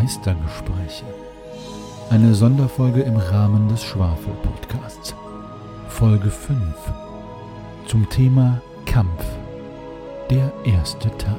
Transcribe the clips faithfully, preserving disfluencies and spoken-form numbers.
Meistergespräche. Eine Sonderfolge im Rahmen des Schwafel-Podcasts. Folge fünf. Zum Thema Kampf. Der erste Teil.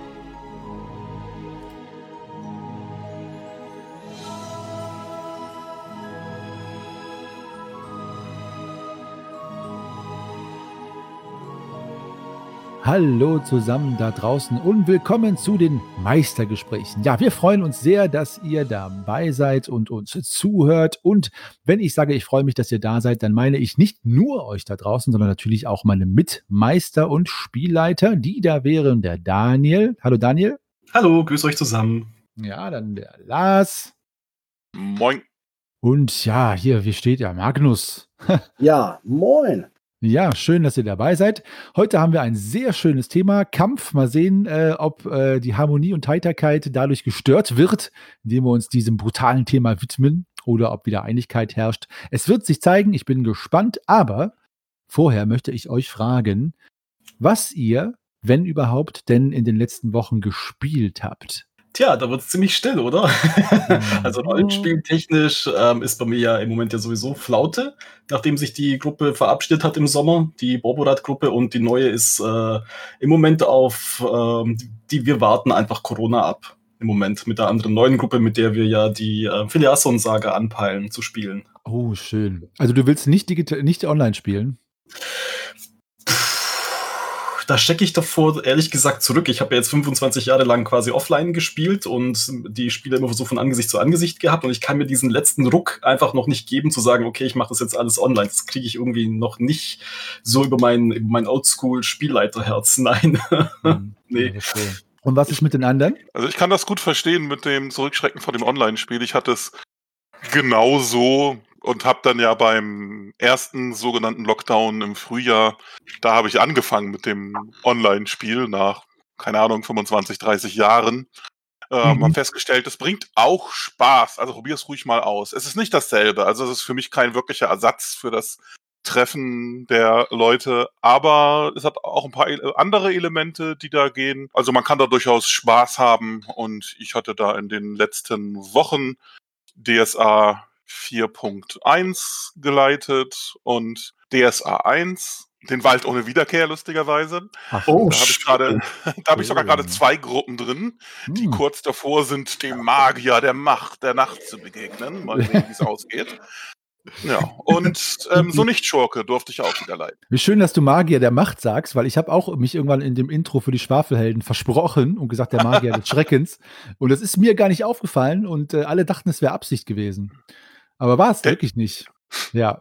Hallo zusammen da draußen und willkommen zu den Meistergesprächen. Ja, wir freuen uns sehr, dass ihr dabei seid und uns zuhört. Und wenn ich sage, ich freue mich, dass ihr da seid, dann meine ich nicht nur euch da draußen, sondern natürlich auch meine Mitmeister und Spielleiter. Die da wären der Daniel. Hallo Daniel. Hallo, grüß euch zusammen. Ja, dann der Lars. Moin. Und ja, hier, wie steht ja, Magnus. Ja, moin. Ja, schön, dass ihr dabei seid. Heute haben wir ein sehr schönes Thema, Kampf. Mal sehen, äh, ob äh, die Harmonie und Heiterkeit dadurch gestört wird, indem wir uns diesem brutalen Thema widmen oder ob wieder Einigkeit herrscht. Es wird sich zeigen, ich bin gespannt, aber vorher möchte ich euch fragen, was ihr, wenn überhaupt, denn in den letzten Wochen gespielt habt. Tja, da wird es ziemlich still, oder? Also rollenspieltechnisch ähm, ist bei mir ja im Moment ja sowieso Flaute, nachdem sich die Gruppe verabschiedet hat im Sommer, die Borborat-Gruppe, und die neue ist äh, im Moment auf, ähm, die wir warten einfach Corona ab. Im Moment mit der anderen neuen Gruppe, mit der wir ja die äh, Filiasson-Saga anpeilen zu spielen. Oh, schön. Also du willst nicht digital, nicht online spielen? Da stecke ich davor, ehrlich gesagt, zurück. Ich habe ja jetzt fünfundzwanzig Jahre lang quasi offline gespielt und die Spiele immer so von Angesicht zu Angesicht gehabt, und ich kann mir diesen letzten Ruck einfach noch nicht geben, zu sagen, okay, ich mache das jetzt alles online. Das kriege ich irgendwie noch nicht so über mein, über mein Oldschool-Spielleiterherz. Nein. Mhm. Nee. Okay. Und was ist mit den anderen? Also ich kann das gut verstehen mit dem Zurückschrecken vor dem Online-Spiel. Ich hatte es genauso und habe dann ja beim ersten sogenannten Lockdown im Frühjahr, da habe ich angefangen mit dem Online-Spiel nach, keine Ahnung, fünfundzwanzig, dreißig Jahren. Äh, Mhm. Habe festgestellt, es bringt auch Spaß. Also probier es ruhig mal aus. Es ist nicht dasselbe. Also es ist für mich kein wirklicher Ersatz für das Treffen der Leute, aber es hat auch ein paar ele- andere Elemente, die da gehen. Also man kann da durchaus Spaß haben, und ich hatte da in den letzten Wochen D S A vier Punkt eins geleitet und D S A eins, den Wald ohne Wiederkehr, lustigerweise. Ach, Oh, Da habe ich gerade, da habe ich sogar gerade zwei Gruppen drin, die Hm. kurz davor sind, dem Magier der Macht, der Nacht zu begegnen. Mal sehen, wie es ausgeht. Ja, und ähm, so nicht Schurke durfte ich auch wieder leiten. Wie schön, dass du Magier der Macht sagst, weil ich habe auch mich irgendwann in dem Intro für die Schwafelhelden versprochen und gesagt, der Magier des Schreckens. Und das ist mir gar nicht aufgefallen und äh, alle dachten, es wäre Absicht gewesen. Aber war es Der- wirklich nicht. Ja.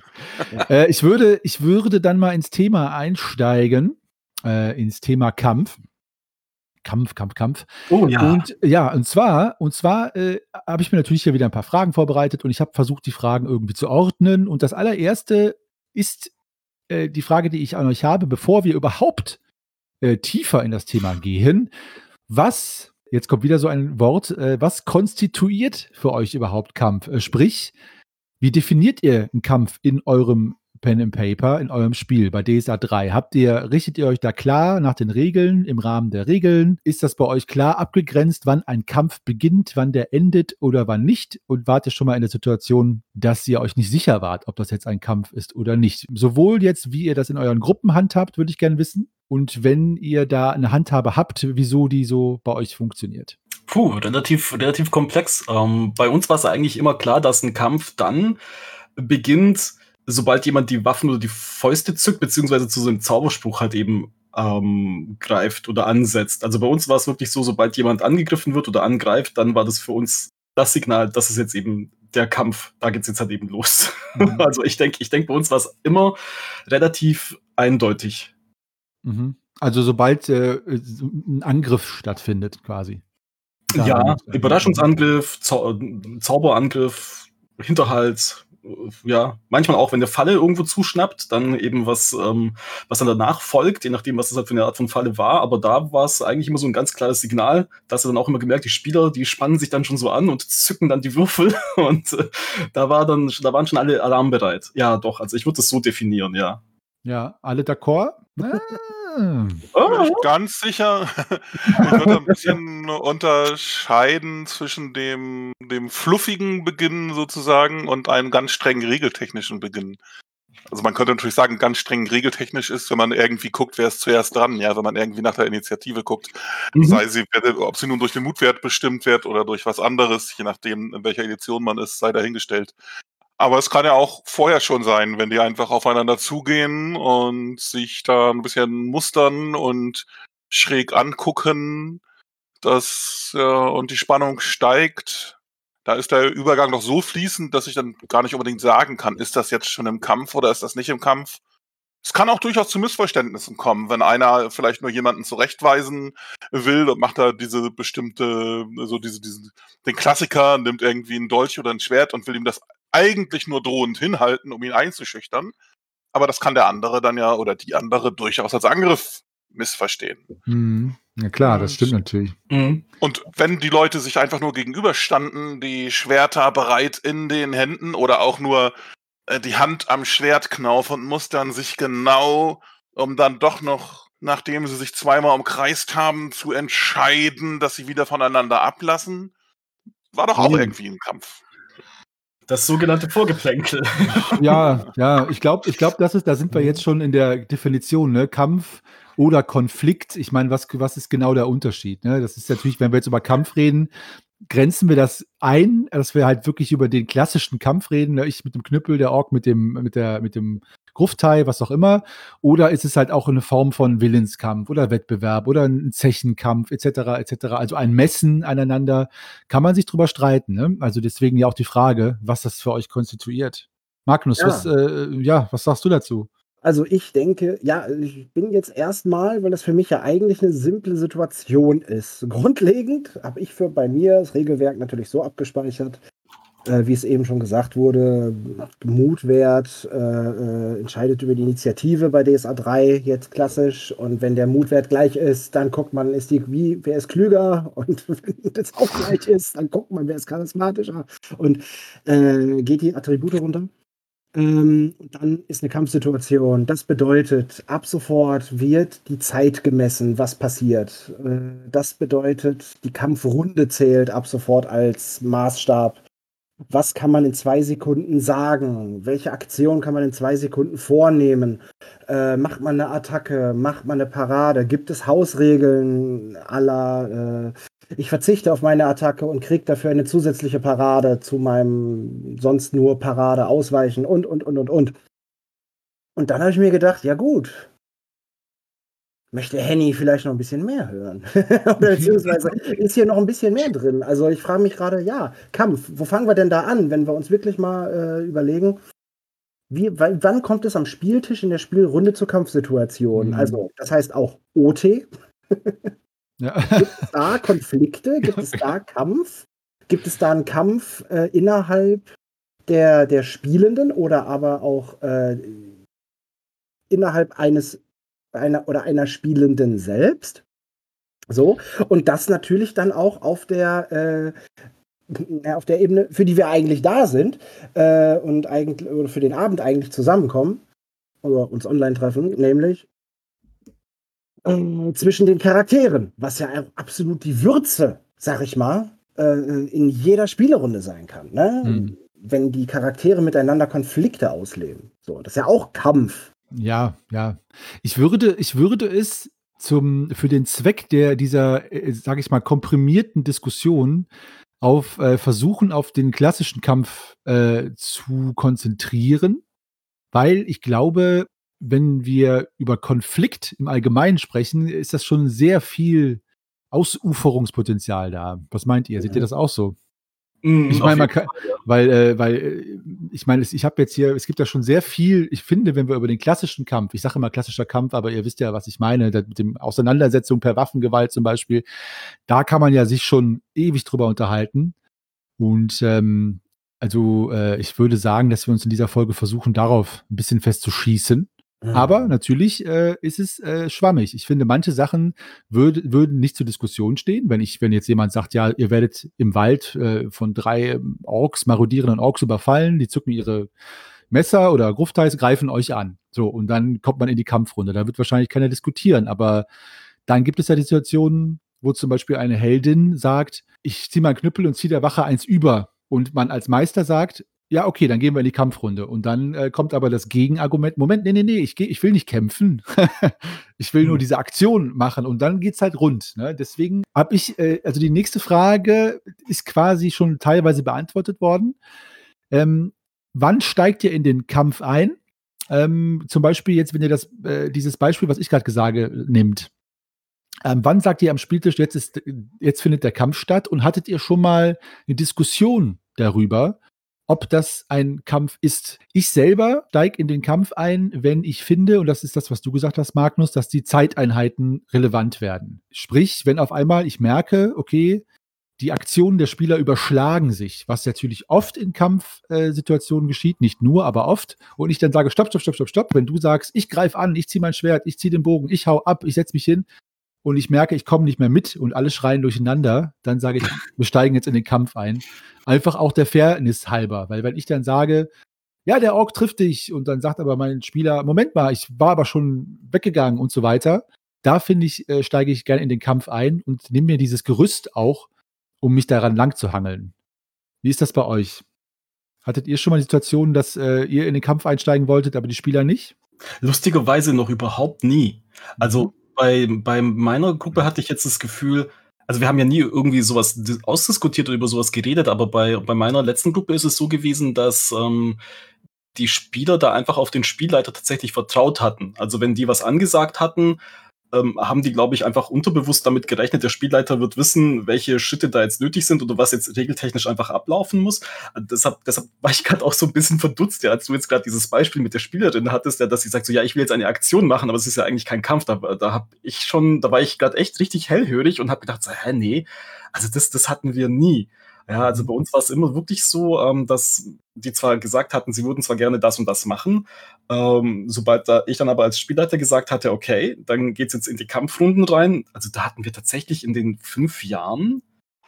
äh, ich, würde, ich würde dann mal ins Thema einsteigen, äh, ins Thema Kampf. Kampf, Kampf, Kampf. Oh ja. Und ja, und zwar, und zwar äh, habe ich mir natürlich hier wieder ein paar Fragen vorbereitet und ich habe versucht, die Fragen irgendwie zu ordnen. Und das allererste ist äh, die Frage, die ich an euch habe, bevor wir überhaupt äh, tiefer in das Thema gehen. Was, jetzt kommt wieder so ein Wort, äh, was konstituiert für euch überhaupt Kampf? Äh, sprich, wie definiert ihr einen Kampf in eurem Pen and Paper, in eurem Spiel bei D S A drei? Habt ihr, richtet ihr euch da klar nach den Regeln, im Rahmen der Regeln? Ist das bei euch klar abgegrenzt, wann ein Kampf beginnt, wann der endet oder wann nicht? Und wart ihr schon mal in der Situation, dass ihr euch nicht sicher wart, ob das jetzt ein Kampf ist oder nicht? Sowohl jetzt, wie ihr das in euren Gruppen handhabt, würde ich gerne wissen. Und wenn ihr da eine Handhabe habt, wieso die so bei euch funktioniert. Puh, relativ, relativ komplex. Ähm, bei uns war es eigentlich immer klar, dass ein Kampf dann beginnt, sobald jemand die Waffen oder die Fäuste zückt, beziehungsweise zu so einem Zauberspruch halt eben ähm, greift oder ansetzt. Also bei uns war es wirklich so, sobald jemand angegriffen wird oder angreift, dann war das für uns das Signal, das ist jetzt eben der Kampf, da geht's jetzt halt eben los. Mhm. Also ich denke, ich denke, bei uns war es immer relativ eindeutig. Mhm. Also sobald äh, ein Angriff stattfindet, quasi. Ja, Daran- Überraschungsangriff, Zau Zauberangriff, Hinterhalt, äh, ja, manchmal auch, wenn eine Falle irgendwo zuschnappt, dann eben was, ähm, was dann danach folgt, je nachdem, was das halt für eine Art von Falle war. Aber da war es eigentlich immer so ein ganz klares Signal, dass du dann auch immer gemerkt, die Spieler, die spannen sich dann schon so an und zücken dann die Würfel und äh, da war dann, da waren schon alle alarmbereit. Ja, doch, also ich würde das so definieren, ja. Ja, alle d'accord? Ah, Bin ich ganz sicher. Ich würde ein bisschen unterscheiden zwischen dem, dem fluffigen Beginn sozusagen und einem ganz strengen regeltechnischen Beginn. Also man könnte natürlich sagen, ganz streng regeltechnisch ist, wenn man irgendwie guckt, wer ist zuerst dran, ja, wenn man irgendwie nach der Initiative guckt, Mhm. sei sie, ob sie nun durch den Mutwert bestimmt wird oder durch was anderes, je nachdem, in welcher Edition man ist, sei dahingestellt. Aber es kann ja auch vorher schon sein, wenn die einfach aufeinander zugehen und sich da ein bisschen mustern und schräg angucken, dass äh, und die Spannung steigt. Da ist der Übergang noch so fließend, dass ich dann gar nicht unbedingt sagen kann, ist das jetzt schon im Kampf oder ist das nicht im Kampf? Es kann auch durchaus zu Missverständnissen kommen, wenn einer vielleicht nur jemanden zurechtweisen will und macht da diese bestimmte, so diese, diesen, den Klassiker, nimmt irgendwie einen Dolch oder ein Schwert und will ihm das eigentlich nur drohend hinhalten, um ihn einzuschüchtern. Aber das kann der andere dann ja oder die andere durchaus als Angriff missverstehen. Mhm. Ja klar, das Und- stimmt natürlich. Mhm. Und wenn die Leute sich einfach nur gegenüberstanden, die Schwerter bereit in den Händen oder auch nur äh, die Hand am Schwertknauf und mustern sich genau, um dann doch noch, nachdem sie sich zweimal umkreist haben, zu entscheiden, dass sie wieder voneinander ablassen, war doch auch Mhm. irgendwie ein Kampf. Das sogenannte Vorgeplänkel. Ja, ja, ich glaube, ich glaube, das ist, da sind wir jetzt schon in der Definition, ne? Kampf oder Konflikt. Ich meine, was, was ist genau der Unterschied? Ne? Das ist natürlich, wenn wir jetzt über Kampf reden, grenzen wir das ein, dass wir halt wirklich über den klassischen Kampf reden, ne? Ich mit dem Knüppel, der Ork mit dem, mit der, mit dem Gruftei, was auch immer, oder ist es halt auch eine Form von Willenskampf oder Wettbewerb oder ein Zechenkampf et cetera et cetera. Also ein Messen aneinander, kann man sich drüber streiten. Ne? Also deswegen ja auch die Frage, was das für euch konstituiert. Magnus, Ja. was, äh, ja, was sagst du dazu? Also ich denke, ja, ich bin jetzt erstmal, weil das für mich ja eigentlich eine simple Situation ist. Grundlegend habe ich für bei mir das Regelwerk natürlich so abgespeichert, äh, wie es eben schon gesagt wurde, Mutwert äh, äh, entscheidet über die Initiative bei D S A drei jetzt klassisch. Und wenn der Mutwert gleich ist, dann guckt man, ist die, wie, wer ist klüger? Und wenn das auch gleich ist, dann guckt man, wer ist charismatischer. Und äh, geht die Attribute runter. Ähm, dann ist eine Kampfsituation. Das bedeutet, ab sofort wird die Zeit gemessen, was passiert. Äh, das bedeutet, die Kampfrunde zählt ab sofort als Maßstab. Was kann man in zwei Sekunden sagen? Welche Aktion kann man in zwei Sekunden vornehmen? Äh, macht man eine Attacke? Macht man eine Parade? Gibt es Hausregeln à la, äh, ich verzichte auf meine Attacke und kriege dafür eine zusätzliche Parade zu meinem sonst nur Parade ausweichen und, und, und, und, und. Und dann habe ich mir gedacht, ja gut, möchte Henny vielleicht noch ein bisschen mehr hören? Oder beziehungsweise ist hier noch ein bisschen mehr drin? Also ich frage mich gerade, ja, Kampf, wo fangen wir denn da an, wenn wir uns wirklich mal äh, überlegen, wie, w- wann kommt es am Spieltisch in der Spielrunde zur Kampfsituation? Mhm. Also das heißt auch O T, Ja. gibt es da Konflikte, gibt es da Kampf? Gibt es da einen Kampf äh, innerhalb der, der Spielenden oder aber auch äh, innerhalb eines einer oder einer Spielenden selbst? So, und das natürlich dann auch auf der, äh, ja, auf der Ebene, für die wir eigentlich da sind äh, und eigentlich oder für den Abend eigentlich zusammenkommen oder uns online treffen, nämlich äh, zwischen den Charakteren, was ja absolut die Würze, sag ich mal, äh, in jeder Spielerunde sein kann. Ne? Hm. Wenn die Charaktere miteinander Konflikte ausleben. So, das ist ja auch Kampf. Ja, ja. Ich würde, ich würde es zum, für den Zweck der, dieser, äh, sage ich mal, komprimierten Diskussion auf äh, versuchen, auf den klassischen Kampf äh, zu konzentrieren, weil ich glaube, wenn wir über Konflikt im Allgemeinen sprechen, ist das schon sehr viel Ausuferungspotenzial da. Was meint ihr? Seht ihr das auch so? Mhm, Ich auf meine, man jeden kann, Fall, ja. weil, äh, weil, äh, ich meine, es- ich habe jetzt hier, es gibt ja schon sehr viel, ich finde, wenn wir über den klassischen Kampf, ich sage immer klassischer Kampf, aber ihr wisst ja, was ich meine, da, mit dem Auseinandersetzung per Waffengewalt zum Beispiel, da kann man ja sich schon ewig drüber unterhalten. Und ähm, also äh, ich würde sagen, dass wir uns in dieser Folge versuchen, darauf ein bisschen festzuschießen. Aber natürlich äh, ist es äh, schwammig. Ich finde, manche Sachen würd, würden nicht zur Diskussion stehen. Wenn ich, wenn jetzt jemand sagt, ja, ihr werdet im Wald äh, von drei ähm, Orks, marodierenden Orks überfallen, die zücken ihre Messer oder Grufteis greifen euch an. So, und dann kommt man in die Kampfrunde. Da wird wahrscheinlich keiner diskutieren, aber dann gibt es ja die Situationen, wo zum Beispiel eine Heldin sagt, ich ziehe meinen Knüppel und ziehe der Wache eins über. Und man als Meister sagt, ja, okay, dann gehen wir in die Kampfrunde. Und dann äh, kommt aber das Gegenargument, Moment, nee, nee, nee, ich, geh, ich will nicht kämpfen. Ich will nur diese Aktion machen. Und dann geht's halt rund. Ne? Deswegen habe ich, äh, also die nächste Frage ist quasi schon teilweise beantwortet worden. Ähm, wann steigt ihr in den Kampf ein? Ähm, zum Beispiel jetzt, wenn ihr das, äh, dieses Beispiel, was ich gerade gesagt nehmt. Ähm, wann sagt ihr am Spieltisch, jetzt, ist, jetzt findet der Kampf statt? Und hattet ihr schon mal eine Diskussion darüber, ob das ein Kampf ist? Ich selber steige in den Kampf ein, wenn ich finde, und das ist das, was du gesagt hast, Magnus, dass die Zeiteinheiten relevant werden. Sprich, wenn auf einmal ich merke, okay, die Aktionen der Spieler überschlagen sich, was natürlich oft in Kampfsituationen äh, geschieht, nicht nur, aber oft. Und ich dann sage, stopp, stopp, stopp, stopp, stopp. Wenn du sagst, ich greife an, ich ziehe mein Schwert, ich ziehe den Bogen, ich hau ab, ich setze mich hin und ich merke, ich komme nicht mehr mit und alle schreien durcheinander, dann sage ich, wir steigen jetzt in den Kampf ein. Einfach auch der Fairness halber. Weil wenn ich dann sage, ja, der Ork trifft dich und dann sagt aber mein Spieler, Moment mal, ich war aber schon weggegangen und so weiter, da finde ich, äh, steige ich gerne in den Kampf ein und nehme mir dieses Gerüst auch, um mich daran lang zu hangeln. Wie ist das bei euch? Hattet ihr schon mal die Situation, dass äh, ihr in den Kampf einsteigen wolltet, aber die Spieler nicht? Lustigerweise noch überhaupt nie. Also bei, bei meiner Gruppe hatte ich jetzt das Gefühl, also wir haben ja nie irgendwie sowas dis- ausdiskutiert oder über sowas geredet, aber bei, bei meiner letzten Gruppe ist es so gewesen, dass ähm, die Spieler da einfach auf den Spielleiter tatsächlich vertraut hatten. Also wenn die was angesagt hatten, ähm, haben die, glaube ich, einfach unterbewusst damit gerechnet, der Spielleiter wird wissen, welche Schritte da jetzt nötig sind oder was jetzt regeltechnisch einfach ablaufen muss. Und deshalb, deshalb war ich gerade auch so ein bisschen verdutzt, ja, als du jetzt gerade dieses Beispiel mit der Spielerin hattest, ja, dass sie sagt so, ja, ich will jetzt eine Aktion machen, aber es ist ja eigentlich kein Kampf. Da, da hab ich schon, da war ich gerade echt richtig hellhörig und habe gedacht, so, hä, nee, also das, das hatten wir nie. Ja, also bei uns war es immer wirklich so, ähm, dass die zwar gesagt hatten, sie würden zwar gerne das und das machen, ähm, sobald da ich dann aber als Spielleiter gesagt hatte, okay, dann geht's jetzt in die Kampfrunden rein. Also da hatten wir tatsächlich in den fünf Jahren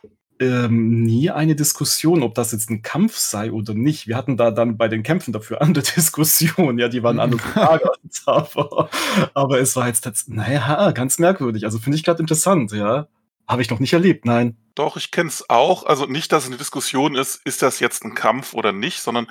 ähm, nie eine Diskussion, ob das jetzt ein Kampf sei oder nicht. Wir hatten da dann bei den Kämpfen dafür andere Diskussionen, ja, die waren anders gelagert, aber, aber es war jetzt tatsächlich, naja, ganz merkwürdig. Also finde ich gerade interessant, ja. Habe ich noch nicht erlebt, nein. Doch, ich kenne es auch. Also nicht, dass es eine Diskussion ist, ist das jetzt ein Kampf oder nicht, sondern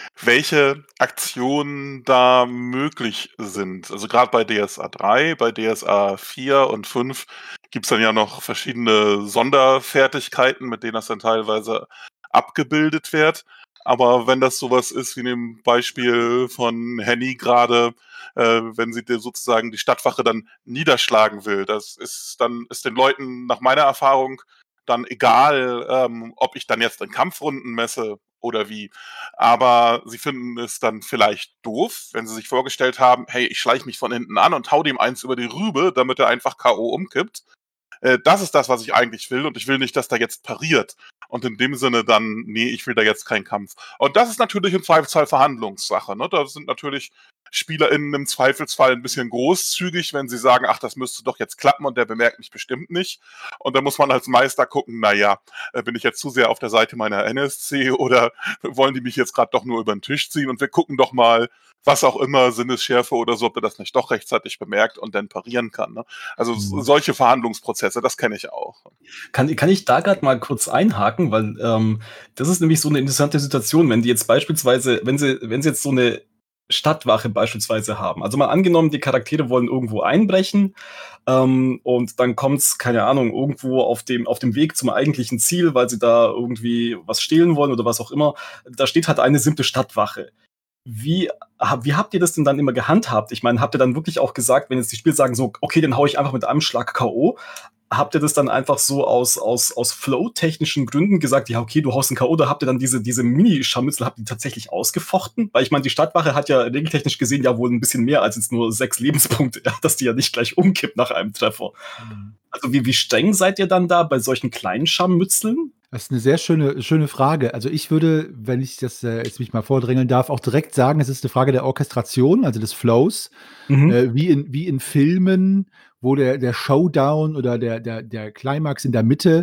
welche Aktionen da möglich sind. Also gerade bei D S A drei, bei D S A vier und fünf gibt es dann ja noch verschiedene Sonderfertigkeiten, mit denen das dann teilweise abgebildet wird. Aber wenn das sowas ist wie in dem Beispiel von Henny gerade, äh, wenn sie dir sozusagen die Stadtwache dann niederschlagen will, das ist dann ist den Leuten nach meiner Erfahrung dann egal, ähm, ob ich dann jetzt in Kampfrunden messe oder wie. Aber sie finden es dann vielleicht doof, wenn sie sich vorgestellt haben, hey, ich schleiche mich von hinten an und hau dem eins über die Rübe, damit er einfach K O umkippt. Äh, das ist das, was ich eigentlich will und ich will nicht, dass der jetzt pariert. Und in dem Sinne dann, nee, ich will da jetzt keinen Kampf. Und das ist natürlich im Zweifelsfall Verhandlungssache. Ne? Da sind natürlich SpielerInnen im Zweifelsfall ein bisschen großzügig, wenn sie sagen, ach, das müsste doch jetzt klappen und der bemerkt mich bestimmt nicht. Und da muss man als Meister gucken, naja, bin ich jetzt zu sehr auf der Seite meiner N S C oder wollen die mich jetzt gerade doch nur über den Tisch ziehen und wir gucken doch mal, was auch immer, Sinnesschärfe oder so, ob er das nicht doch rechtzeitig bemerkt und dann parieren kann. Ne? Also mhm. solche Verhandlungsprozesse, das kenne ich auch. Kann, kann ich da gerade mal kurz einhaken, weil ähm, das ist nämlich so eine interessante Situation, wenn die jetzt beispielsweise, wenn sie, wenn sie jetzt so eine Stadtwache beispielsweise haben. Also mal angenommen, die Charaktere wollen irgendwo einbrechen ähm, und dann kommt's, keine Ahnung, irgendwo auf dem, auf dem Weg zum eigentlichen Ziel, weil sie da irgendwie was stehlen wollen oder was auch immer. Da steht halt eine simple Stadtwache. Wie, wie habt ihr das denn dann immer gehandhabt? Ich meine, habt ihr dann wirklich auch gesagt, wenn jetzt die Spieler sagen so, okay, dann hau ich einfach mit einem Schlag K O, habt ihr das dann einfach so aus, aus, aus flow-technischen Gründen gesagt, ja, okay, du haust einen K O, oder habt ihr dann diese, diese Mini-Scharmützel, habt ihr tatsächlich ausgefochten? Weil ich meine, die Stadtwache hat ja regeltechnisch gesehen ja wohl ein bisschen mehr als jetzt nur sechs Lebenspunkte, ja, dass die ja nicht gleich umkippt nach einem Treffer. Mhm. Also wie, wie streng seid ihr dann da bei solchen kleinen Scharmützeln? Das ist eine sehr schöne, schöne Frage. Also ich würde, wenn ich das äh, jetzt mich mal vordrängeln darf, auch direkt sagen, es ist eine Frage der Orchestration, also des Flows, mhm. äh, wie, in, wie in Filmen, wo der, der Showdown oder der, der, der Climax in der Mitte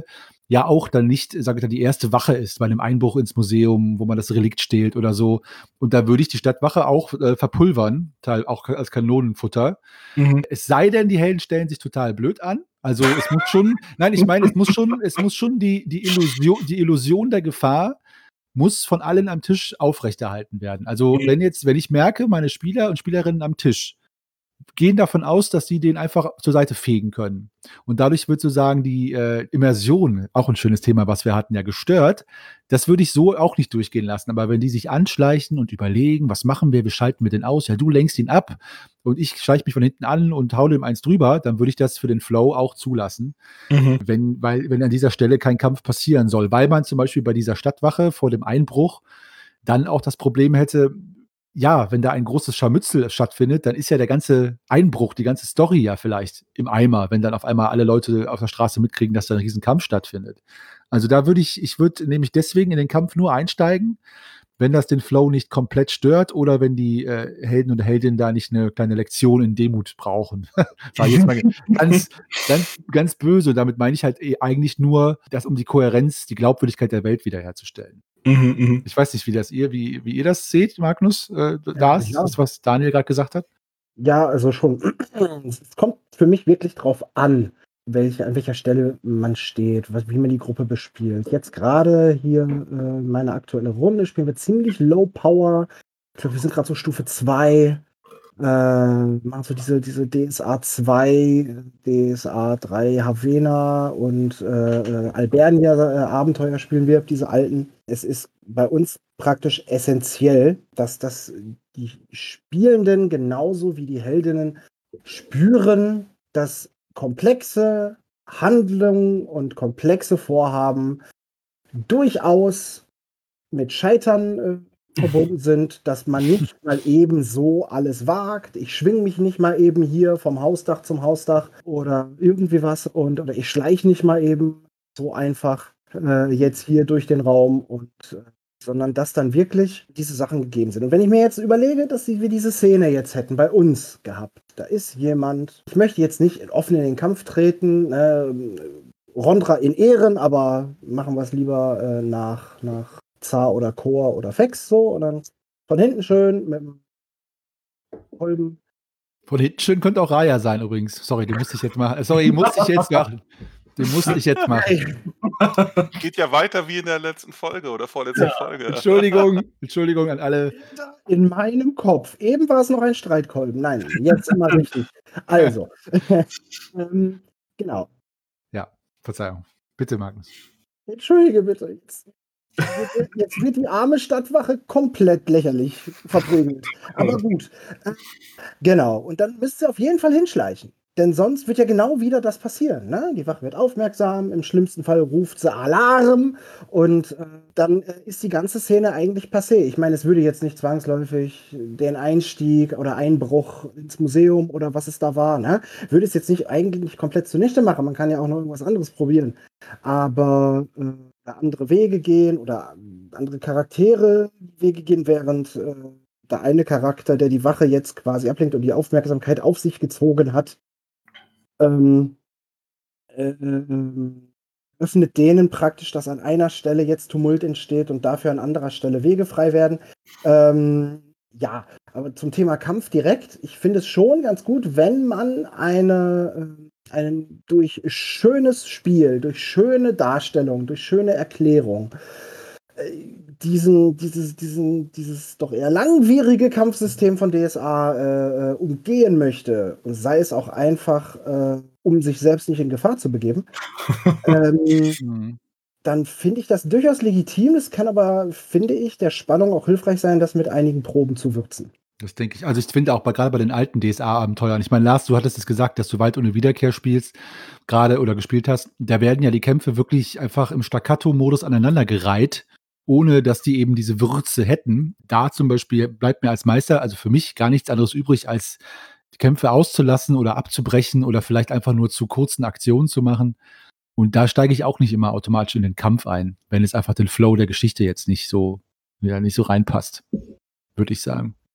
ja auch dann nicht, sage ich dann, die erste Wache ist bei einem Einbruch ins Museum, wo man das Relikt stehlt oder so. Und da würde ich die Stadtwache auch äh, verpulvern, teil, auch als Kanonenfutter. Mhm. Es sei denn, die Helden stellen sich total blöd an. Also es muss schon, nein, ich meine, es muss schon, es muss schon die, die Illusion, die Illusion der Gefahr muss von allen am Tisch aufrechterhalten werden. Also Mhm. wenn jetzt, wenn ich merke, meine Spieler und Spielerinnen am Tisch gehen davon aus, dass sie den einfach zur Seite fegen können. Und dadurch wird sozusagen die äh, Immersion, auch ein schönes Thema, was wir hatten, ja gestört. Das würde ich so auch nicht durchgehen lassen. Aber wenn die sich anschleichen und überlegen, was machen wir, wie schalten wir den aus? Ja, du lenkst ihn ab und ich schleiche mich von hinten an und hau dem eins drüber, dann würde ich das für den Flow auch zulassen. Mhm. Wenn, weil, wenn an dieser Stelle kein Kampf passieren soll. Weil man zum Beispiel bei dieser Stadtwache vor dem Einbruch dann auch das Problem hätte, ja, wenn da ein großes Scharmützel stattfindet, dann ist ja der ganze Einbruch, die ganze Story ja vielleicht im Eimer, wenn dann auf einmal alle Leute auf der Straße mitkriegen, dass da ein Riesenkampf stattfindet. Also da würde ich, ich würde nämlich deswegen in den Kampf nur einsteigen, wenn das den Flow nicht komplett stört oder wenn die äh, Helden und Heldinnen da nicht eine kleine Lektion in Demut brauchen. Sag ich jetzt mal ganz, ganz, ganz böse. Damit meine ich halt eh eigentlich nur, dass um die Kohärenz, die Glaubwürdigkeit der Welt wiederherzustellen. Mhm, mhm. Ich weiß nicht, wie das ihr, wie, wie ihr das seht, Magnus, äh, da ist ja. das, was Daniel gerade gesagt hat. Ja, also schon. Es kommt für mich wirklich drauf an, welche, an welcher Stelle man steht, was, wie man die Gruppe bespielt. Jetzt gerade hier äh, meine aktuelle Runde spielen wir ziemlich Low Power. Ich glaube, wir sind gerade so Stufe zwei. Äh, machen so diese, diese D S A zwei, D S A drei Havena und äh, äh, Albernia äh, Abenteuer spielen wir, diese alten. Es ist bei uns praktisch essentiell, dass das die Spielenden genauso wie die Heldinnen spüren, dass komplexe Handlungen und komplexe Vorhaben durchaus mit Scheitern äh, verbunden sind, dass man nicht mal eben so alles wagt. Ich schwinge mich nicht mal eben hier vom Hausdach zum Hausdach oder irgendwie was und oder ich schleiche nicht mal eben so einfach äh, jetzt hier durch den Raum und äh, sondern dass dann wirklich diese Sachen gegeben sind. Und wenn ich mir jetzt überlege, dass wir diese Szene jetzt hätten bei uns gehabt, da ist jemand, ich möchte jetzt nicht offen in den Kampf treten, äh, Rondra in Ehren, aber machen wir es lieber äh, nach, nach Zar oder Chor oder Fex so und dann von hinten schön mit dem Kolben. Von hinten schön könnte auch Raya sein übrigens. Sorry, den musste ich jetzt machen. Sorry, den musste ich jetzt machen. Den musste ich jetzt machen. Geht ja weiter wie in der letzten Folge oder vorletzten ja. Folge. Entschuldigung, Entschuldigung an alle. In meinem Kopf. Eben war es noch ein Streitkolben. Nein, jetzt immer richtig. Also, ähm, genau. Ja, Verzeihung. Bitte, Magnus. Entschuldige bitte. Jetzt, jetzt wird die arme Stadtwache komplett lächerlich verprügelt. Aber gut. Äh, genau. Und dann müsst ihr auf jeden Fall hinschleichen. Denn sonst wird ja genau wieder das passieren. Ne? Die Wache wird aufmerksam, im schlimmsten Fall ruft sie Alarm und äh, dann äh, ist die ganze Szene eigentlich passé. Ich meine, es würde jetzt nicht zwangsläufig den Einstieg oder Einbruch ins Museum oder was es da war, ne? Würde es jetzt nicht eigentlich komplett zunichte machen. Man kann ja auch noch irgendwas anderes probieren. Aber äh, andere Wege gehen oder andere Charaktere Wege gehen, während äh, der eine Charakter, der die Wache jetzt quasi ablenkt und die Aufmerksamkeit auf sich gezogen hat, Ähm, äh, öffnet denen praktisch, dass an einer Stelle jetzt Tumult entsteht und dafür an anderer Stelle Wege frei werden. Ähm, ja, aber zum Thema Kampf direkt, ich finde es schon ganz gut, wenn man eine, äh, einen durch schönes Spiel, durch schöne Darstellung, durch schöne Erklärung diesen, dieses, diesen, dieses doch eher langwierige Kampfsystem von D S A äh, umgehen möchte, und sei es auch einfach, äh, um sich selbst nicht in Gefahr zu begeben, ähm, dann finde ich das durchaus legitim. Es kann aber, finde ich, der Spannung auch hilfreich sein, das mit einigen Proben zu würzen. Das denke ich. Also ich finde auch bei, gerade bei den alten D S A-Abenteuern, ich meine, Lars, du hattest es gesagt, dass du Wald ohne Wiederkehr spielst, gerade oder gespielt hast, da werden ja die Kämpfe wirklich einfach im Staccato-Modus aneinandergereiht, ohne dass die eben diese Würze hätten. Da zum Beispiel bleibt mir als Meister, also für mich gar nichts anderes übrig, als die Kämpfe auszulassen oder abzubrechen oder vielleicht einfach nur zu kurzen Aktionen zu machen. Und da steige ich auch nicht immer automatisch in den Kampf ein, wenn es einfach den Flow der Geschichte jetzt nicht so, ja, nicht so reinpasst, würde ich sagen.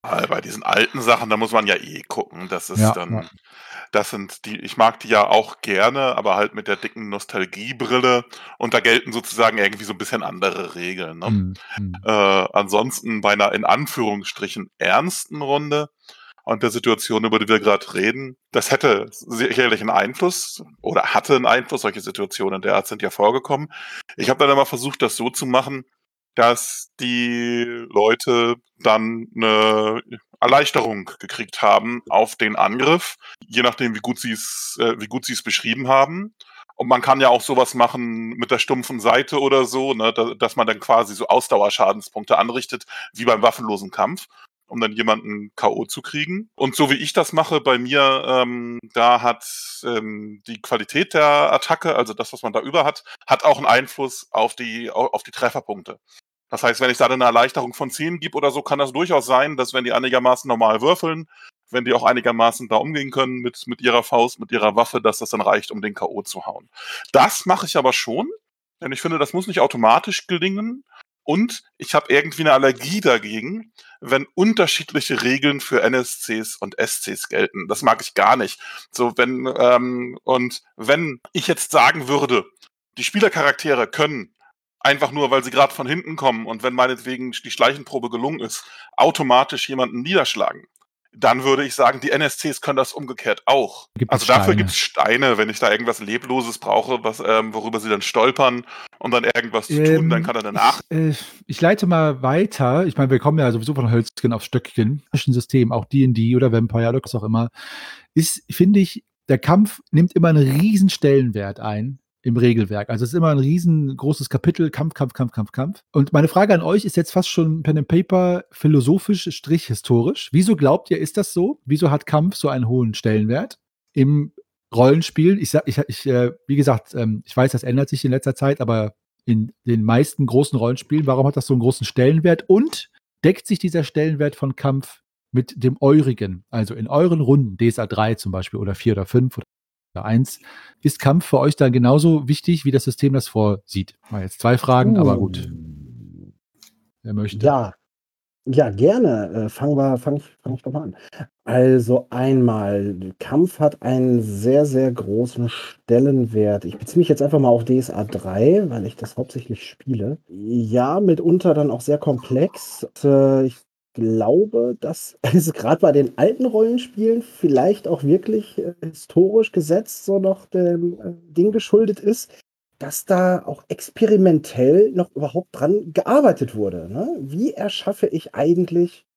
Äh, bei diesen alten Sachen, da muss man ja eh gucken. Das ist Ja, dann, ja. das sind die, ich mag die ja auch gerne, aber halt mit der dicken Nostalgiebrille. Und da gelten sozusagen irgendwie so ein bisschen andere Regeln. Ne? Mhm. Mhm. Äh, ansonsten bei einer in Anführungsstrichen ernsten Runde und der Situation, über die wir gerade reden, das hätte sicherlich einen Einfluss oder hatte einen Einfluss. Solche Situationen der Art sind ja vorgekommen. Ich habe dann immer versucht, das so zu machen, dass die Leute dann eine Erleichterung gekriegt haben auf den Angriff, je nachdem, wie gut sie es, äh, wie gut sie es beschrieben haben. Und man kann ja auch sowas machen mit der stumpfen Seite oder so, ne, da, dass man dann quasi so Ausdauerschadenspunkte anrichtet, wie beim waffenlosen Kampf, um dann jemanden K O zu kriegen. Und so wie ich das mache bei mir, ähm, da hat ähm, die Qualität der Attacke, also das, was man da über hat, hat auch einen Einfluss auf die, auf die Trefferpunkte. Das heißt, wenn ich da eine Erleichterung von zehn gebe oder so, kann das durchaus sein, dass wenn die einigermaßen normal würfeln, wenn die auch einigermaßen da umgehen können mit, mit ihrer Faust, mit ihrer Waffe, dass das dann reicht, um den K O zu hauen. Das mache ich aber schon, denn ich finde, das muss nicht automatisch gelingen. Und ich habe irgendwie eine Allergie dagegen, wenn unterschiedliche Regeln für N S Cs und S Cs gelten. Das mag ich gar nicht. So, wenn, ähm, und wenn ich jetzt sagen würde, die Spielercharaktere können einfach nur, weil sie gerade von hinten kommen und wenn meinetwegen die Schleichenprobe gelungen ist, automatisch jemanden niederschlagen, dann würde ich sagen, die N S Cs können das umgekehrt auch. Gibt Also es dafür Steine? gibt es Steine, wenn ich da irgendwas Lebloses brauche, was, ähm, worüber sie dann stolpern, um dann irgendwas zu tun, dann Ähm, kann er danach. ich, äh, ich leite mal weiter. Ich meine, wir kommen ja sowieso von Hölzchen auf Stöckchen. Zwischen System, auch D und D oder Vampire oder was auch immer, ist, finde ich, der Kampf nimmt immer einen riesen Stellenwert ein im Regelwerk. Also es ist immer ein riesengroßes Kapitel, Kampf, Kampf, Kampf, Kampf, Kampf. Und meine Frage an euch ist jetzt fast schon Pen and Paper philosophisch, strich historisch. Wieso glaubt ihr, ist das so? Wieso hat Kampf so einen hohen Stellenwert im Rollenspiel? Ich sag, ich, ich äh, wie gesagt, ähm, ich weiß, das ändert sich in letzter Zeit, aber in den meisten großen Rollenspielen, warum hat das so einen großen Stellenwert? Und deckt sich dieser Stellenwert von Kampf mit dem eurigen? Also in euren Runden, D S A drei zum Beispiel oder vier oder fünf oder eins, ist Kampf für euch dann genauso wichtig, wie das System das vorsieht? Mal jetzt zwei Fragen, aber gut. Uh, Wer möchte? ja, ja, gerne. Äh, fangen wir, fang ich, fang ich doch mal an. Also einmal, Kampf hat einen sehr, sehr großen Stellenwert. Ich beziehe mich jetzt einfach mal auf D S A drei, weil ich das hauptsächlich spiele. Ja, mitunter dann auch sehr komplex. Äh, ich glaube, dass es gerade bei den alten Rollenspielen vielleicht auch wirklich äh, historisch gesetzt so noch dem äh, Ding geschuldet ist, dass da auch experimentell noch überhaupt dran gearbeitet wurde. Ne? Wie erschaffe ich eigentlich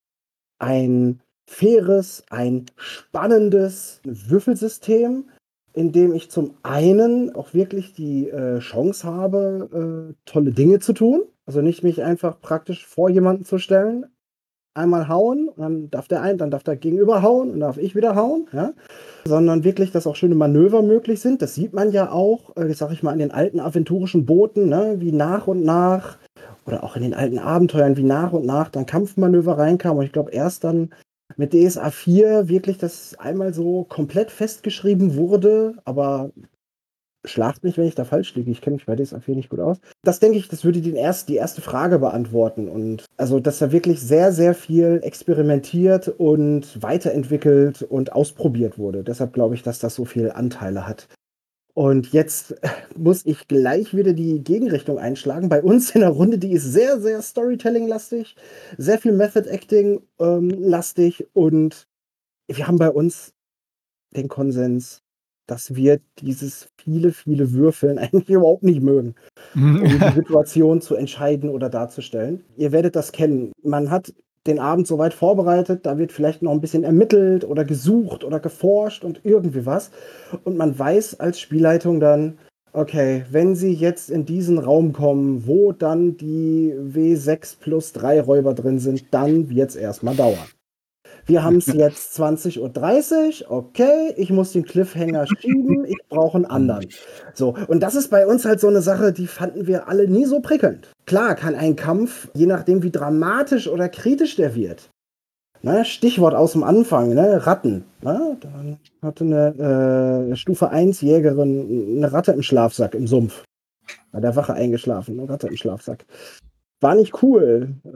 ein faires, ein spannendes Würfelsystem, in dem ich zum einen auch wirklich die äh, Chance habe, äh, tolle Dinge zu tun. Also nicht mich einfach praktisch vor jemanden zu stellen, einmal hauen, und dann darf der ein, dann darf der Gegenüber hauen und darf ich wieder hauen, ja? Sondern wirklich, dass auch schöne Manöver möglich sind. Das sieht man ja auch, äh, sag ich mal, in den alten aventurischen Booten, ne? Wie nach und nach, oder auch in den alten Abenteuern, wie nach und nach dann Kampfmanöver reinkamen. Und ich glaube, erst dann mit D S A vier wirklich das einmal so komplett festgeschrieben wurde, aber schlagt mich, wenn ich da falsch liege. Ich kenne mich bei D S A vier nicht gut aus. Das denke ich, das würde den erst, die erste Frage beantworten. Und also, dass da wirklich sehr, sehr viel experimentiert und weiterentwickelt und ausprobiert wurde. Deshalb glaube ich, dass das so viele Anteile hat. Und jetzt muss ich gleich wieder die Gegenrichtung einschlagen. Bei uns in der Runde, die ist sehr, sehr Storytelling-lastig, sehr viel Method-Acting-lastig. Ähm, und wir haben bei uns den Konsens, dass wir dieses viele, viele Würfeln eigentlich überhaupt nicht mögen, um die Situation zu entscheiden oder darzustellen. Ihr werdet das kennen. Man hat den Abend soweit vorbereitet, da wird vielleicht noch ein bisschen ermittelt oder gesucht oder geforscht und irgendwie was. Und man weiß als Spielleitung dann, okay, wenn sie jetzt in diesen Raum kommen, wo dann die W sechs plus drei Räuber drin sind, dann wird es erstmal dauern. Wir haben es jetzt zwanzig Uhr dreißig, okay, ich muss den Cliffhanger schieben, ich brauche einen anderen. So, und das ist bei uns halt so eine Sache, die fanden wir alle nie so prickelnd. Klar kann ein Kampf, je nachdem wie dramatisch oder kritisch der wird, ne, Stichwort aus dem Anfang, ne, Ratten. Ne, dann hatte eine äh, Stufe eins Jägerin eine Ratte im Schlafsack, im Sumpf. Bei der Wache eingeschlafen, eine Ratte im Schlafsack. War nicht cool.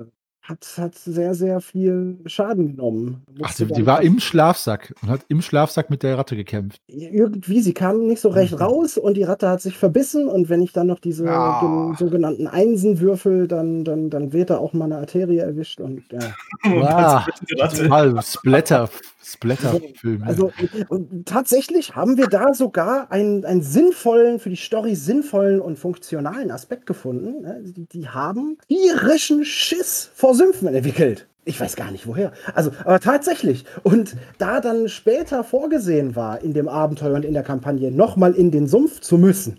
hat, hat sehr, sehr viel Schaden genommen. Ach, Musste die, die dann war fast im Schlafsack und hat im Schlafsack mit der Ratte gekämpft. irgendwie, sie kam nicht so recht raus und die Ratte hat sich verbissen und wenn ich dann noch diese gen, Ah. sogenannten Einsen-Würfel, dann, dann, dann wird da auch mal eine Arterie erwischt und ja. Ah, die Ratte. total Splatter, Splatter-Film. Also und tatsächlich haben wir da sogar einen, einen sinnvollen, für die Story sinnvollen und funktionalen Aspekt gefunden. ne? Die, die haben tierischen Schiss vor Sümpfen entwickelt. Ich weiß gar nicht woher. Also, aber tatsächlich. Und da dann später vorgesehen war, in dem Abenteuer und in der Kampagne nochmal in den Sumpf zu müssen,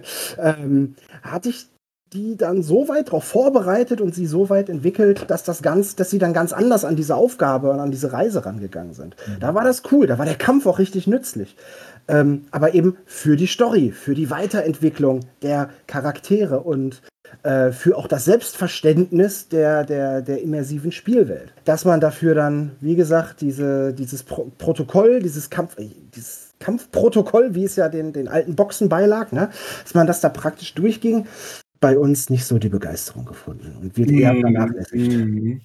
ähm, hatte ich die dann so weit darauf vorbereitet und sie so weit entwickelt, dass das ganz, dass sie dann ganz anders an diese Aufgabe und an diese Reise rangegangen sind. Da war das cool, da war der Kampf auch richtig nützlich. Ähm, aber eben für die Story, für die Weiterentwicklung der Charaktere und äh, für auch das Selbstverständnis der, der, der immersiven Spielwelt. Dass man dafür dann, wie gesagt, diese, dieses Pro Protokoll, dieses Kampf, äh, dieses Kampfprotokoll, wie es ja den, den alten Boxen beilag, ne, dass man das da praktisch durchging, bei uns nicht so die Begeisterung gefunden und wird eher vernachlässigt. Mhm.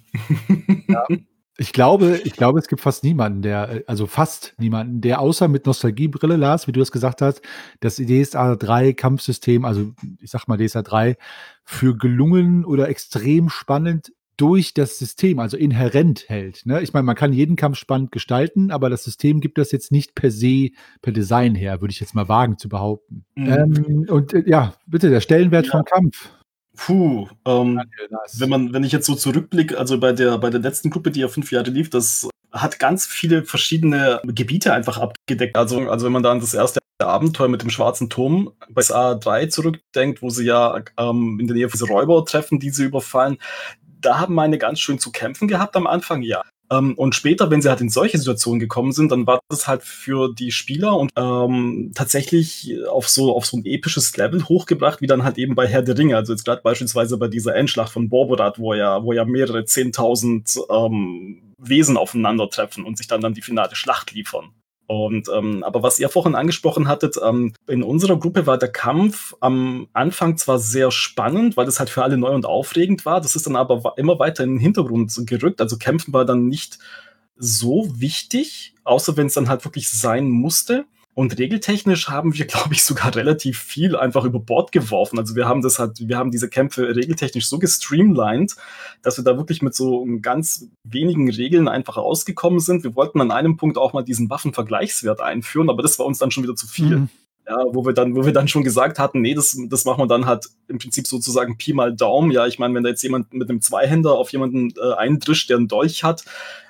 Ja. Ich glaube, ich glaube, es gibt fast niemanden, der, äh, also fast niemanden, der außer mit Nostalgiebrille, Lars, wie du es gesagt hast, das D S A drei Kampfsystem, also ich sag mal D S A drei, für gelungen oder extrem spannend durch das System, also inhärent hält. Ne? Ich meine, man kann jeden Kampf spannend gestalten, aber das System gibt das jetzt nicht per se, per Design her, würde ich jetzt mal wagen zu behaupten. Mhm. Ähm, und äh, ja, bitte, der Stellenwert Ja. vom Kampf. Puh, ähm, Daniel, Lars. wenn man, wenn ich jetzt so zurückblicke, also bei der, bei der letzten Gruppe, die ja fünf Jahre lief, das hat ganz viele verschiedene Gebiete einfach abgedeckt. Also, also wenn man da an das erste Abenteuer mit dem schwarzen Turm bei S A drei zurückdenkt, wo sie ja ähm, in der Nähe von diese Räuber treffen, die sie überfallen, da haben meine ganz schön zu kämpfen gehabt am Anfang, ja. Ähm, und später, wenn sie halt in solche Situationen gekommen sind, dann war das halt für die Spieler und ähm, tatsächlich auf so, auf so ein episches Level hochgebracht, wie dann halt eben bei Herr der Ringe. Also jetzt gerade beispielsweise bei dieser Endschlacht von Borborat, wo ja, wo ja mehrere zehntausend ähm, Wesen aufeinandertreffen und sich dann dann die finale Schlacht liefern. Und ähm, aber was ihr vorhin angesprochen hattet, ähm, in unserer Gruppe war der Kampf am Anfang zwar sehr spannend, weil das halt für alle neu und aufregend war, das ist dann aber wa- immer weiter in den Hintergrund gerückt, also Kämpfen war dann nicht so wichtig, außer wenn es dann halt wirklich sein musste. Und regeltechnisch haben wir, glaube ich, sogar relativ viel einfach über Bord geworfen. Also wir haben das halt, wir haben diese Kämpfe regeltechnisch so gestreamlined, dass wir da wirklich mit so ganz wenigen Regeln einfach rausgekommen sind. Wir wollten an einem Punkt auch mal diesen Waffenvergleichswert einführen, aber das war uns dann schon wieder zu viel. Mhm. Ja, wo wir dann, wo wir dann schon gesagt hatten, nee, das, das machen wir dann halt im Prinzip sozusagen Pi mal Daumen. Ja, ich meine, wenn da jetzt jemand mit einem Zweihänder auf jemanden äh, eindrischt, der einen Dolch hat,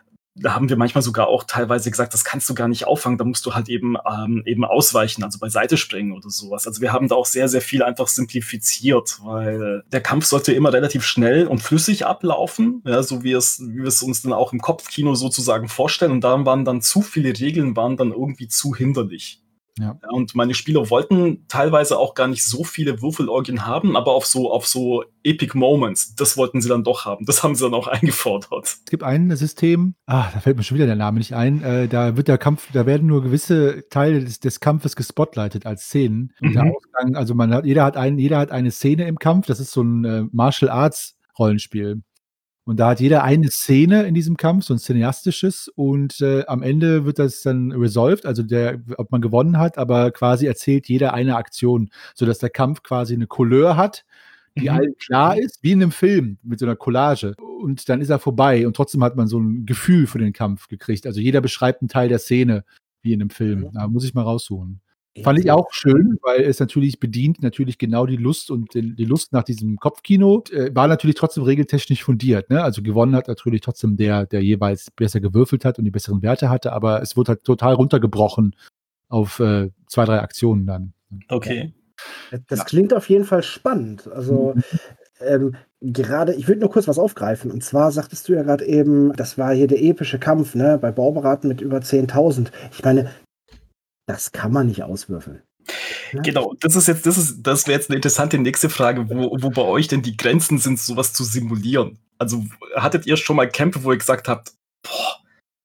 da haben wir manchmal sogar auch teilweise gesagt, das kannst du gar nicht auffangen, da musst du halt eben, ähm, eben ausweichen, also beiseite springen oder sowas. Also wir haben da auch sehr, sehr viel einfach simplifiziert, weil der Kampf sollte immer relativ schnell und flüssig ablaufen, ja, so wie es, wie wir es uns dann auch im Kopfkino sozusagen vorstellen. Und da waren dann zu viele Regeln, waren dann irgendwie zu hinderlich. Ja. Ja, und meine Spieler wollten teilweise auch gar nicht so viele Würfelorgien haben, aber auf so, auf so Epic Moments, das wollten sie dann doch haben. Das haben sie dann auch eingefordert. Es gibt ein System, ah, da fällt mir schon wieder der Name nicht ein, äh, da wird der Kampf, da werden nur gewisse Teile des, des Kampfes gespotlightet als Szenen. Und der Mhm. Ausgang, also man hat, jeder hat einen, jeder hat eine Szene im Kampf, das ist so ein äh, Martial Arts Rollenspiel. Und da hat jeder eine Szene in diesem Kampf, so ein cineastisches, und äh, am Ende wird das dann resolved, also der, ob man gewonnen hat, aber quasi erzählt jeder eine Aktion, sodass der Kampf quasi eine Couleur hat, die Mhm. allen klar ist, wie in einem Film mit so einer Collage. Und dann ist er vorbei und trotzdem hat man so ein Gefühl für den Kampf gekriegt. Also jeder beschreibt einen Teil der Szene, wie in einem Film. Da muss ich mal raussuchen. Fand ich auch schön, weil es natürlich bedient natürlich genau die Lust und den, die Lust nach diesem Kopfkino. Äh, war natürlich trotzdem regeltechnisch fundiert. Ne? Also gewonnen hat natürlich trotzdem der, der jeweils besser gewürfelt hat und die besseren Werte hatte, aber es wurde halt total runtergebrochen auf äh, zwei, drei Aktionen dann. Okay. Das Ja. klingt auf jeden Fall spannend. Also ähm, gerade, ich würde nur kurz was aufgreifen. Und zwar sagtest du ja gerade eben, das war hier der epische Kampf, ne, bei Borborat mit über zehntausend. Ich meine, das kann man nicht auswürfeln. Ja? Genau, das ist jetzt, das ist, das wäre jetzt eine interessante nächste Frage, wo, wo bei euch denn die Grenzen sind, sowas zu simulieren. Also hattet ihr schon mal Kämpfe, wo ihr gesagt habt, boah,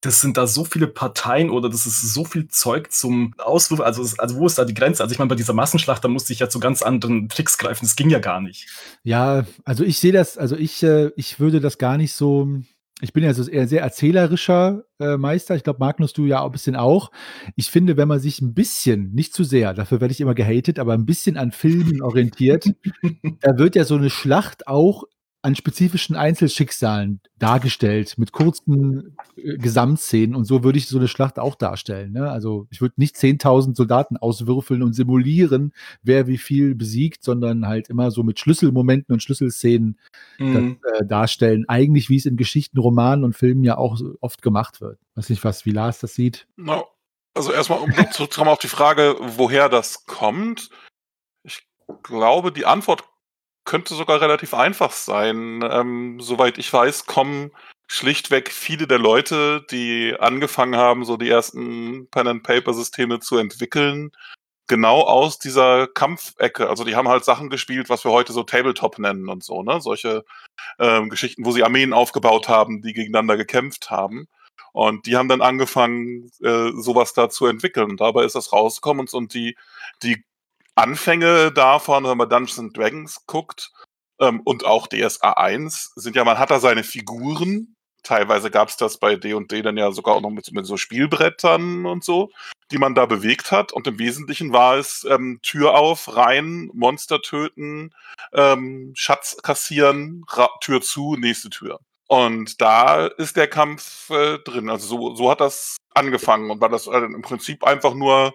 das sind da so viele Parteien oder das ist so viel Zeug zum Auswürfen. Also, es- also wo ist da die Grenze? Also ich meine, bei dieser Massenschlacht, da musste ich ja zu ganz anderen Tricks greifen. Das ging ja gar nicht. Ja, also ich sehe das, also ich, äh, ich würde das gar nicht so. Ich bin ja so eher sehr erzählerischer äh, Meister. Ich glaube, Magnus, du ja auch ein bisschen auch. Ich finde, wenn man sich ein bisschen, nicht zu sehr, dafür werde ich immer gehatet, aber ein bisschen an Filmen orientiert, da wird ja so eine Schlacht auch an spezifischen Einzelschicksalen dargestellt, mit kurzen äh, Gesamtszenen. Und so würde ich so eine Schlacht auch darstellen. Ne? Also ich würde nicht zehntausend Soldaten auswürfeln und simulieren, wer wie viel besiegt, sondern halt immer so mit Schlüsselmomenten und Schlüsselszenen das Mhm. äh, darstellen. Eigentlich, wie es in Geschichten, Romanen und Filmen ja auch so oft gemacht wird. Weiß nicht, was, wie Lars das sieht. Na, also erstmal, um zurückzukommen auf die Frage, woher das kommt. Ich glaube, die Antwort könnte sogar relativ einfach sein. Ähm, soweit ich weiß, kommen schlichtweg viele der Leute, die angefangen haben, so die ersten Pen-and-Paper-Systeme zu entwickeln, genau aus dieser Kampfecke. Also die haben halt Sachen gespielt, was wir heute so Tabletop nennen und so, ne? Solche ähm, Geschichten, wo sie Armeen aufgebaut haben, die gegeneinander gekämpft haben. Und die haben dann angefangen, äh, sowas da zu entwickeln. Und dabei ist das rausgekommen und, und die, die Anfänge davon, wenn man Dungeons and Dragons guckt, ähm, und auch D S A eins, sind ja, man hat da seine Figuren. Teilweise gab es das bei D und D dann ja sogar auch noch mit, mit so Spielbrettern und so, die man da bewegt hat. Und im Wesentlichen war es ähm, Tür auf, rein, Monster töten, ähm, Schatz kassieren, ra- Tür zu, nächste Tür. Und da ist der Kampf äh, drin. Also so, so hat das angefangen und weil das äh, im Prinzip einfach nur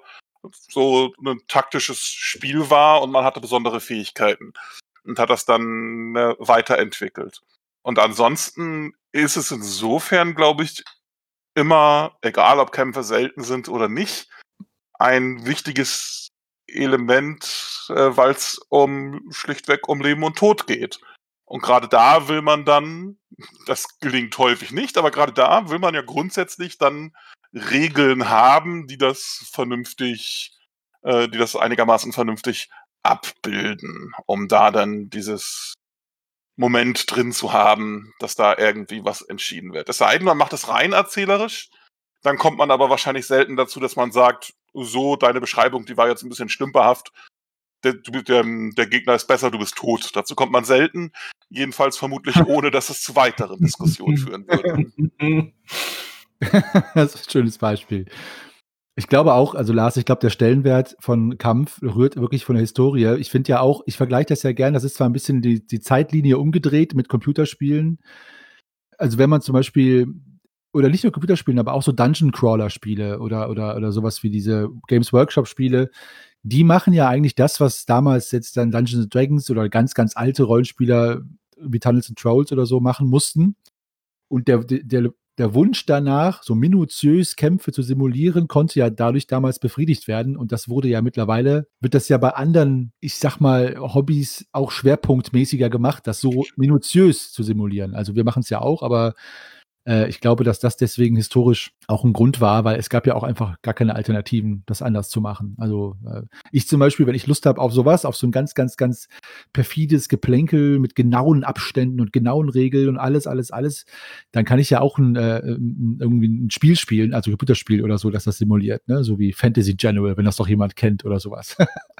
so ein taktisches Spiel war und man hatte besondere Fähigkeiten und hat das dann äh, weiterentwickelt. Und ansonsten ist es insofern, glaube ich, immer, egal ob Kämpfe selten sind oder nicht, ein wichtiges Element, äh, weil es um schlichtweg um Leben und Tod geht. Und gerade da will man dann, das gelingt häufig nicht, aber gerade da will man ja grundsätzlich dann Regeln haben, die das vernünftig, äh, die das einigermaßen vernünftig abbilden, um da dann dieses Moment drin zu haben, dass da irgendwie was entschieden wird. Es sei denn, man macht es rein erzählerisch, dann kommt man aber wahrscheinlich selten dazu, dass man sagt, so, deine Beschreibung, die war jetzt ein bisschen stümperhaft, der, du bist- der, der Gegner ist besser, du bist tot. Dazu kommt man selten, jedenfalls vermutlich ohne, dass es zu weiteren Diskussionen führen würde. Das ist ein schönes Beispiel. Ich glaube auch, also Lars, ich glaube, der Stellenwert von Kampf rührt wirklich von der Historie. Ich finde ja auch, ich vergleiche das ja gern, das ist zwar ein bisschen die, die Zeitlinie umgedreht mit Computerspielen. Also wenn man zum Beispiel, oder nicht nur Computerspielen, aber auch so Dungeon-Crawler-Spiele oder, oder, oder sowas wie diese Games Workshop-Spiele, die machen ja eigentlich das, was damals jetzt dann Dungeons and Dragons oder ganz, ganz alte Rollenspieler wie Tunnels and Trolls oder so machen mussten. Und der, der, der Wunsch danach, so minutiös Kämpfe zu simulieren, konnte ja dadurch damals befriedigt werden. Und das wurde ja mittlerweile, wird das ja bei anderen, ich sag mal, Hobbys auch schwerpunktmäßiger gemacht, das so minutiös zu simulieren. Also wir machen es ja auch, aber äh, ich glaube, dass das deswegen historisch auch ein Grund war, weil es gab ja auch einfach gar keine Alternativen, das anders zu machen. Also äh, ich zum Beispiel, wenn ich Lust habe auf sowas, auf so ein ganz, ganz, ganz perfides Geplänkel mit genauen Abständen und genauen Regeln und alles, alles, alles, dann kann ich ja auch ein, äh, ein- irgendwie ein Spiel spielen, also ein Computerspiel oder so, das das simuliert, ne? So wie Fantasy General, wenn das doch jemand kennt oder sowas.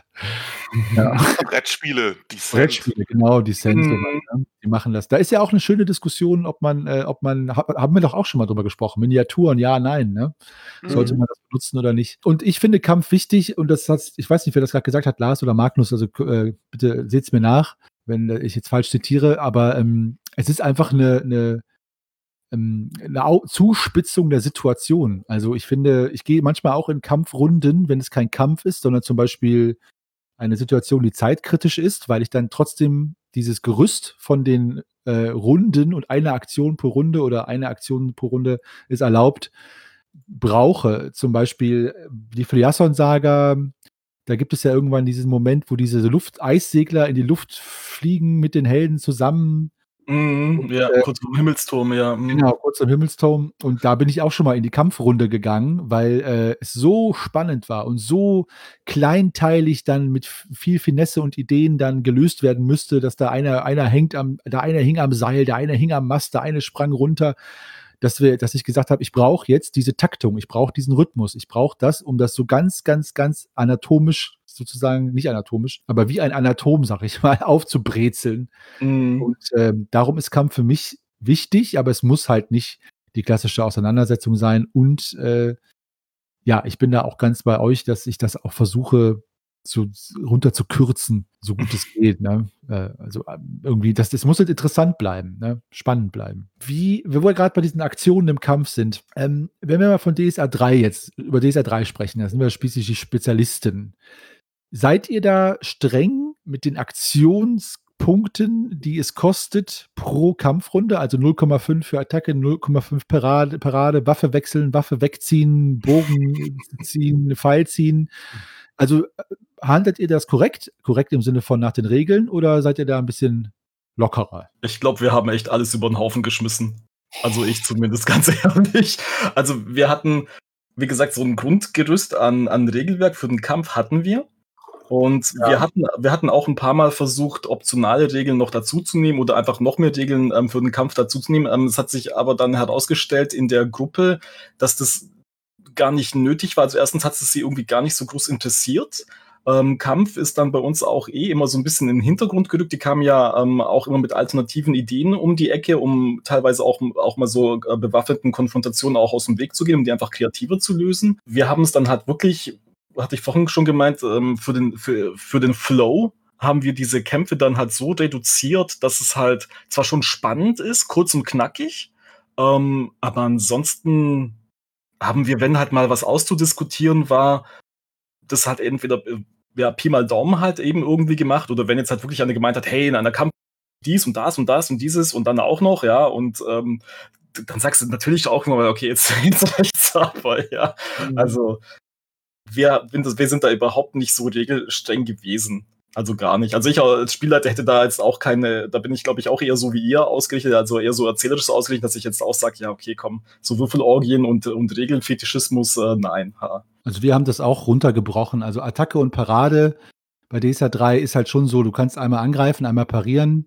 Ja. Brettspiele, Descent. Brettspiele, genau, Descent, Mhm. sowas, ne? Die machen das. Da ist ja auch eine schöne Diskussion, ob man, äh, ob man, hab, haben wir doch auch schon mal drüber gesprochen, Miniaturen, ja, nein, ne? Sollte Mhm. man das benutzen oder nicht? Und ich finde Kampf wichtig und das hat, ich weiß nicht, wer das gerade gesagt hat, Lars oder Magnus, also äh, bitte seht's mir nach, wenn äh, ich jetzt falsch zitiere, aber ähm, es ist einfach eine, eine, ähm, eine Au Zuspitzung der Situation. Also ich finde, ich gehe manchmal auch in Kampfrunden, wenn es kein Kampf ist, sondern zum Beispiel eine Situation, die zeitkritisch ist, weil ich dann trotzdem dieses Gerüst von den äh, Runden und eine Aktion pro Runde oder eine Aktion pro Runde ist erlaubt, brauche. Zum Beispiel äh, die Fliasson-Saga, da gibt es ja irgendwann diesen Moment, wo diese Luft-Eissegler in die Luft fliegen mit den Helden zusammen. Mhm, ja, äh, kurz vorm Himmelsturm, ja. mhm. Genau, kurz am Himmelsturm. Und da bin ich auch schon mal in die Kampfrunde gegangen, weil äh, es so spannend war und so kleinteilig dann mit f- viel Finesse und Ideen dann gelöst werden müsste, dass da einer, einer hängt am, da einer hing am Seil, der eine hing am Mast, der eine sprang runter. dass wir, dass ich gesagt habe, ich brauche jetzt diese Taktung, ich brauche diesen Rhythmus, ich brauche das, um das so ganz, ganz, ganz anatomisch sozusagen, nicht anatomisch, aber wie ein Anatom, sag ich mal, aufzubrezeln. Mhm. Und ähm, darum ist Kampf für mich wichtig, aber es muss halt nicht die klassische Auseinandersetzung sein. Und äh, ja, ich bin da auch ganz bei euch, dass ich das auch versuche, zu, runter zu kürzen, so gut es geht. Ne? Äh, also ähm, irgendwie, das, das muss halt interessant bleiben, ne? Spannend bleiben. Wie, wo wir gerade bei diesen Aktionen im Kampf sind, ähm, wenn wir mal von D S A drei jetzt, über D S A drei sprechen, da sind wir schließlich die Spezialisten. Seid ihr da streng mit den Aktionspunkten, die es kostet pro Kampfrunde? Also null Komma fünf für Attacke, null Komma fünf Parade, Parade, Waffe wechseln, Waffe wegziehen, Bogen ziehen, Pfeil ziehen. Also äh, handelt ihr das korrekt? Korrekt im Sinne von nach den Regeln oder seid ihr da ein bisschen lockerer? Ich glaube, wir haben echt alles über den Haufen geschmissen. Also ich zumindest, ganz ehrlich. Also wir hatten, wie gesagt, so ein Grundgerüst an, an Regelwerk für den Kampf hatten wir. Und Ja. wir hatten, wir hatten auch ein paar Mal versucht, optionale Regeln noch dazuzunehmen oder einfach noch mehr Regeln ähm, für den Kampf dazuzunehmen. Ähm, es hat sich aber dann herausgestellt in der Gruppe, dass das gar nicht nötig war. Also erstens hat es sie irgendwie gar nicht so groß interessiert. Ähm, Kampf ist dann bei uns auch eh immer so ein bisschen in den Hintergrund gerückt. Die kamen ja ähm, auch immer mit alternativen Ideen um die Ecke, um teilweise auch, auch mal so äh, bewaffneten Konfrontationen auch aus dem Weg zu gehen, um die einfach kreativer zu lösen. Wir haben es dann halt wirklich, hatte ich vorhin schon gemeint, ähm, für den, für, für den Flow haben wir diese Kämpfe dann halt so reduziert, dass es halt zwar schon spannend ist, kurz und knackig, ähm, aber ansonsten haben wir, wenn halt mal was auszudiskutieren war, das hat entweder äh, ja, Pi mal Daumen halt eben irgendwie gemacht oder wenn jetzt halt wirklich einer gemeint hat, hey, in einer Kampf dies und das und das und dieses und dann auch noch, ja, und ähm, d- dann sagst du natürlich auch immer, okay, jetzt, jetzt reicht's aber, ja. Mhm. Also wir, bin das- wir sind da überhaupt nicht so regelstreng gewesen. Also gar nicht. Also ich als Spielleiter hätte da jetzt auch keine, da bin ich glaube ich auch eher so wie ihr ausgerichtet, also eher so erzählerisch so ausgerichtet, dass ich jetzt auch sage, ja okay, komm, so Würfelorgien und, und Regelfetischismus, äh, nein. Ha. Also wir haben das auch runtergebrochen. Also Attacke und Parade bei D S A drei ist halt schon so, du kannst einmal angreifen, einmal parieren.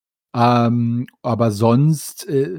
Ähm, aber sonst, äh,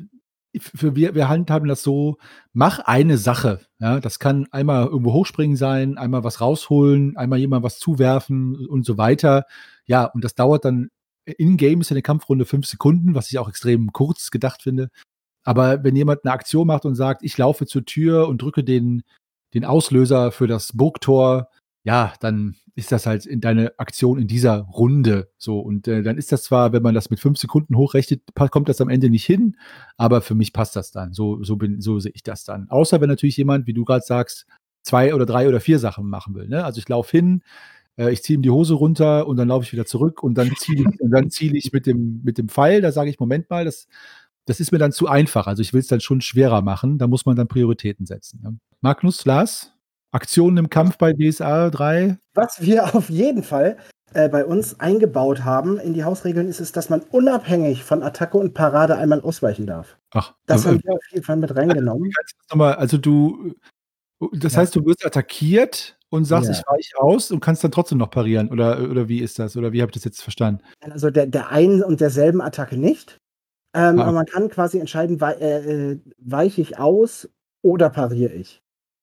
für wir, wir handhaben das so, mach eine Sache. Ja? Das kann einmal irgendwo hochspringen sein, einmal was rausholen, einmal jemand was zuwerfen und so weiter. Ja, und das dauert dann, in-game ist ja eine Kampfrunde fünf Sekunden, was ich auch extrem kurz gedacht finde. Aber wenn jemand eine Aktion macht und sagt, ich laufe zur Tür und drücke den, den Auslöser für das Burgtor, ja, dann ist das halt in deine Aktion in dieser Runde so. Und äh, dann ist das zwar, wenn man das mit fünf Sekunden hochrechnet, pa- kommt das am Ende nicht hin, aber für mich passt das dann. So, so, bin, so sehe ich das dann. Außer wenn natürlich jemand, wie du gerade sagst, zwei oder drei oder vier Sachen machen will. Ne? Also ich laufe hin, äh, ich ziehe ihm die Hose runter und dann laufe ich wieder zurück und dann ziele ich, und dann ziele ich mit dem, mit dem Pfeil, da sage ich, Moment mal, das, das ist mir dann zu einfach. Also ich will es dann schon schwerer machen. Da muss man dann Prioritäten setzen. Ne? Magnus, Lars, Aktionen im Kampf bei D S A drei? Was wir auf jeden Fall äh, bei uns eingebaut haben in die Hausregeln, ist es, dass man unabhängig von Attacke und Parade einmal ausweichen darf. Ach, Das äh, haben wir auf jeden Fall mit reingenommen. kannst du das noch mal, also du, das Ja. heißt, du wirst attackiert und sagst, Ja. ich weiche aus und kannst dann trotzdem noch parieren. Oder, oder wie ist das? Oder wie habe ich das jetzt verstanden? Also der, der einen und derselben Attacke nicht. Ähm, Ah. Aber man kann quasi entscheiden, wei äh, äh, weiche ich aus oder pariere ich.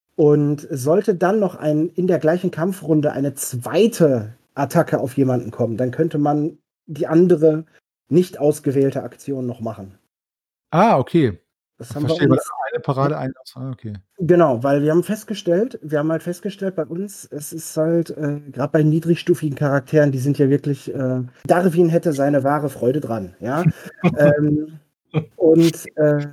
Und sollte dann noch ein, in der gleichen Kampfrunde eine zweite Attacke auf jemanden kommen, dann könnte man die andere nicht ausgewählte Aktion noch machen. Ah, okay. Das haben Verstehe, wir weil uns, eine Parade, ein aus. Ah, okay. genau, weil wir haben festgestellt, wir haben halt festgestellt bei uns, es ist halt, äh, gerade bei niedrigstufigen Charakteren, die sind ja wirklich, äh, Darwin hätte seine wahre Freude dran, ja. ähm, und äh,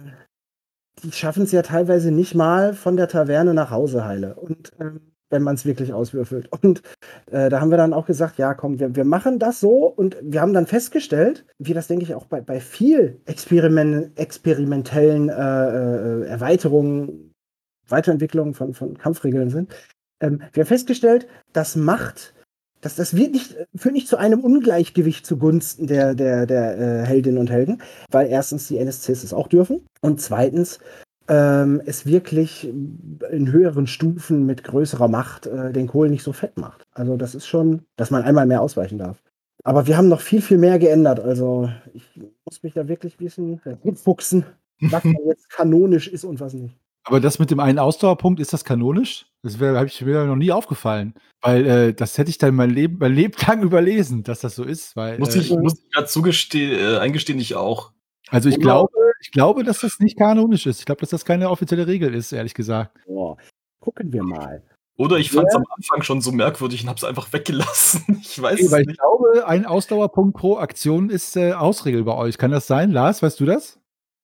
die schaffen es ja teilweise nicht mal von der Taverne nach Hause heile. Und ähm, wenn man es wirklich auswürfelt. Und äh, da haben wir dann auch gesagt, ja, komm, wir, wir machen das so. Und wir haben dann festgestellt, wie das, denke ich, auch bei, bei viel Experiment, experimentellen äh, äh, Erweiterungen, Weiterentwicklungen von, von Kampfregeln sind. Ähm, wir haben festgestellt, das macht, das, das wird nicht, führt nicht zu einem Ungleichgewicht zugunsten der, der, der äh, Heldinnen und Helden, weil erstens die N S Cs es auch dürfen und zweitens ähm, es wirklich in höheren Stufen mit größerer Macht äh, den Kohl nicht so fett macht. Also das ist schon, dass man einmal mehr ausweichen darf. Aber wir haben noch viel, viel mehr geändert. Also ich muss mich da wirklich ein bisschen fuchsen. was dann jetzt kanonisch ist und was nicht. Aber das mit dem einen Ausdauerpunkt, ist das kanonisch? Das wäre habe ich mir noch nie aufgefallen, weil, äh, das hätte ich dann mein Leben mein Leben lang überlesen, dass das so ist, weil, Muss äh ich muss ich grad zugeste äh, eingestehen, ich auch. also, ich Genau. glaube ich glaube, dass das nicht kanonisch ist. Ich glaube, dass das keine offizielle Regel ist, ehrlich gesagt. Boah, gucken wir mal. Oder ich Wer fand's am Anfang schon so merkwürdig und habe es einfach weggelassen. Ich weiß Ne, es weil ich nicht. glaube, ein Ausdauerpunkt pro Aktion ist, äh, Hausregel bei euch. Kann das sein? Lars, weißt du das?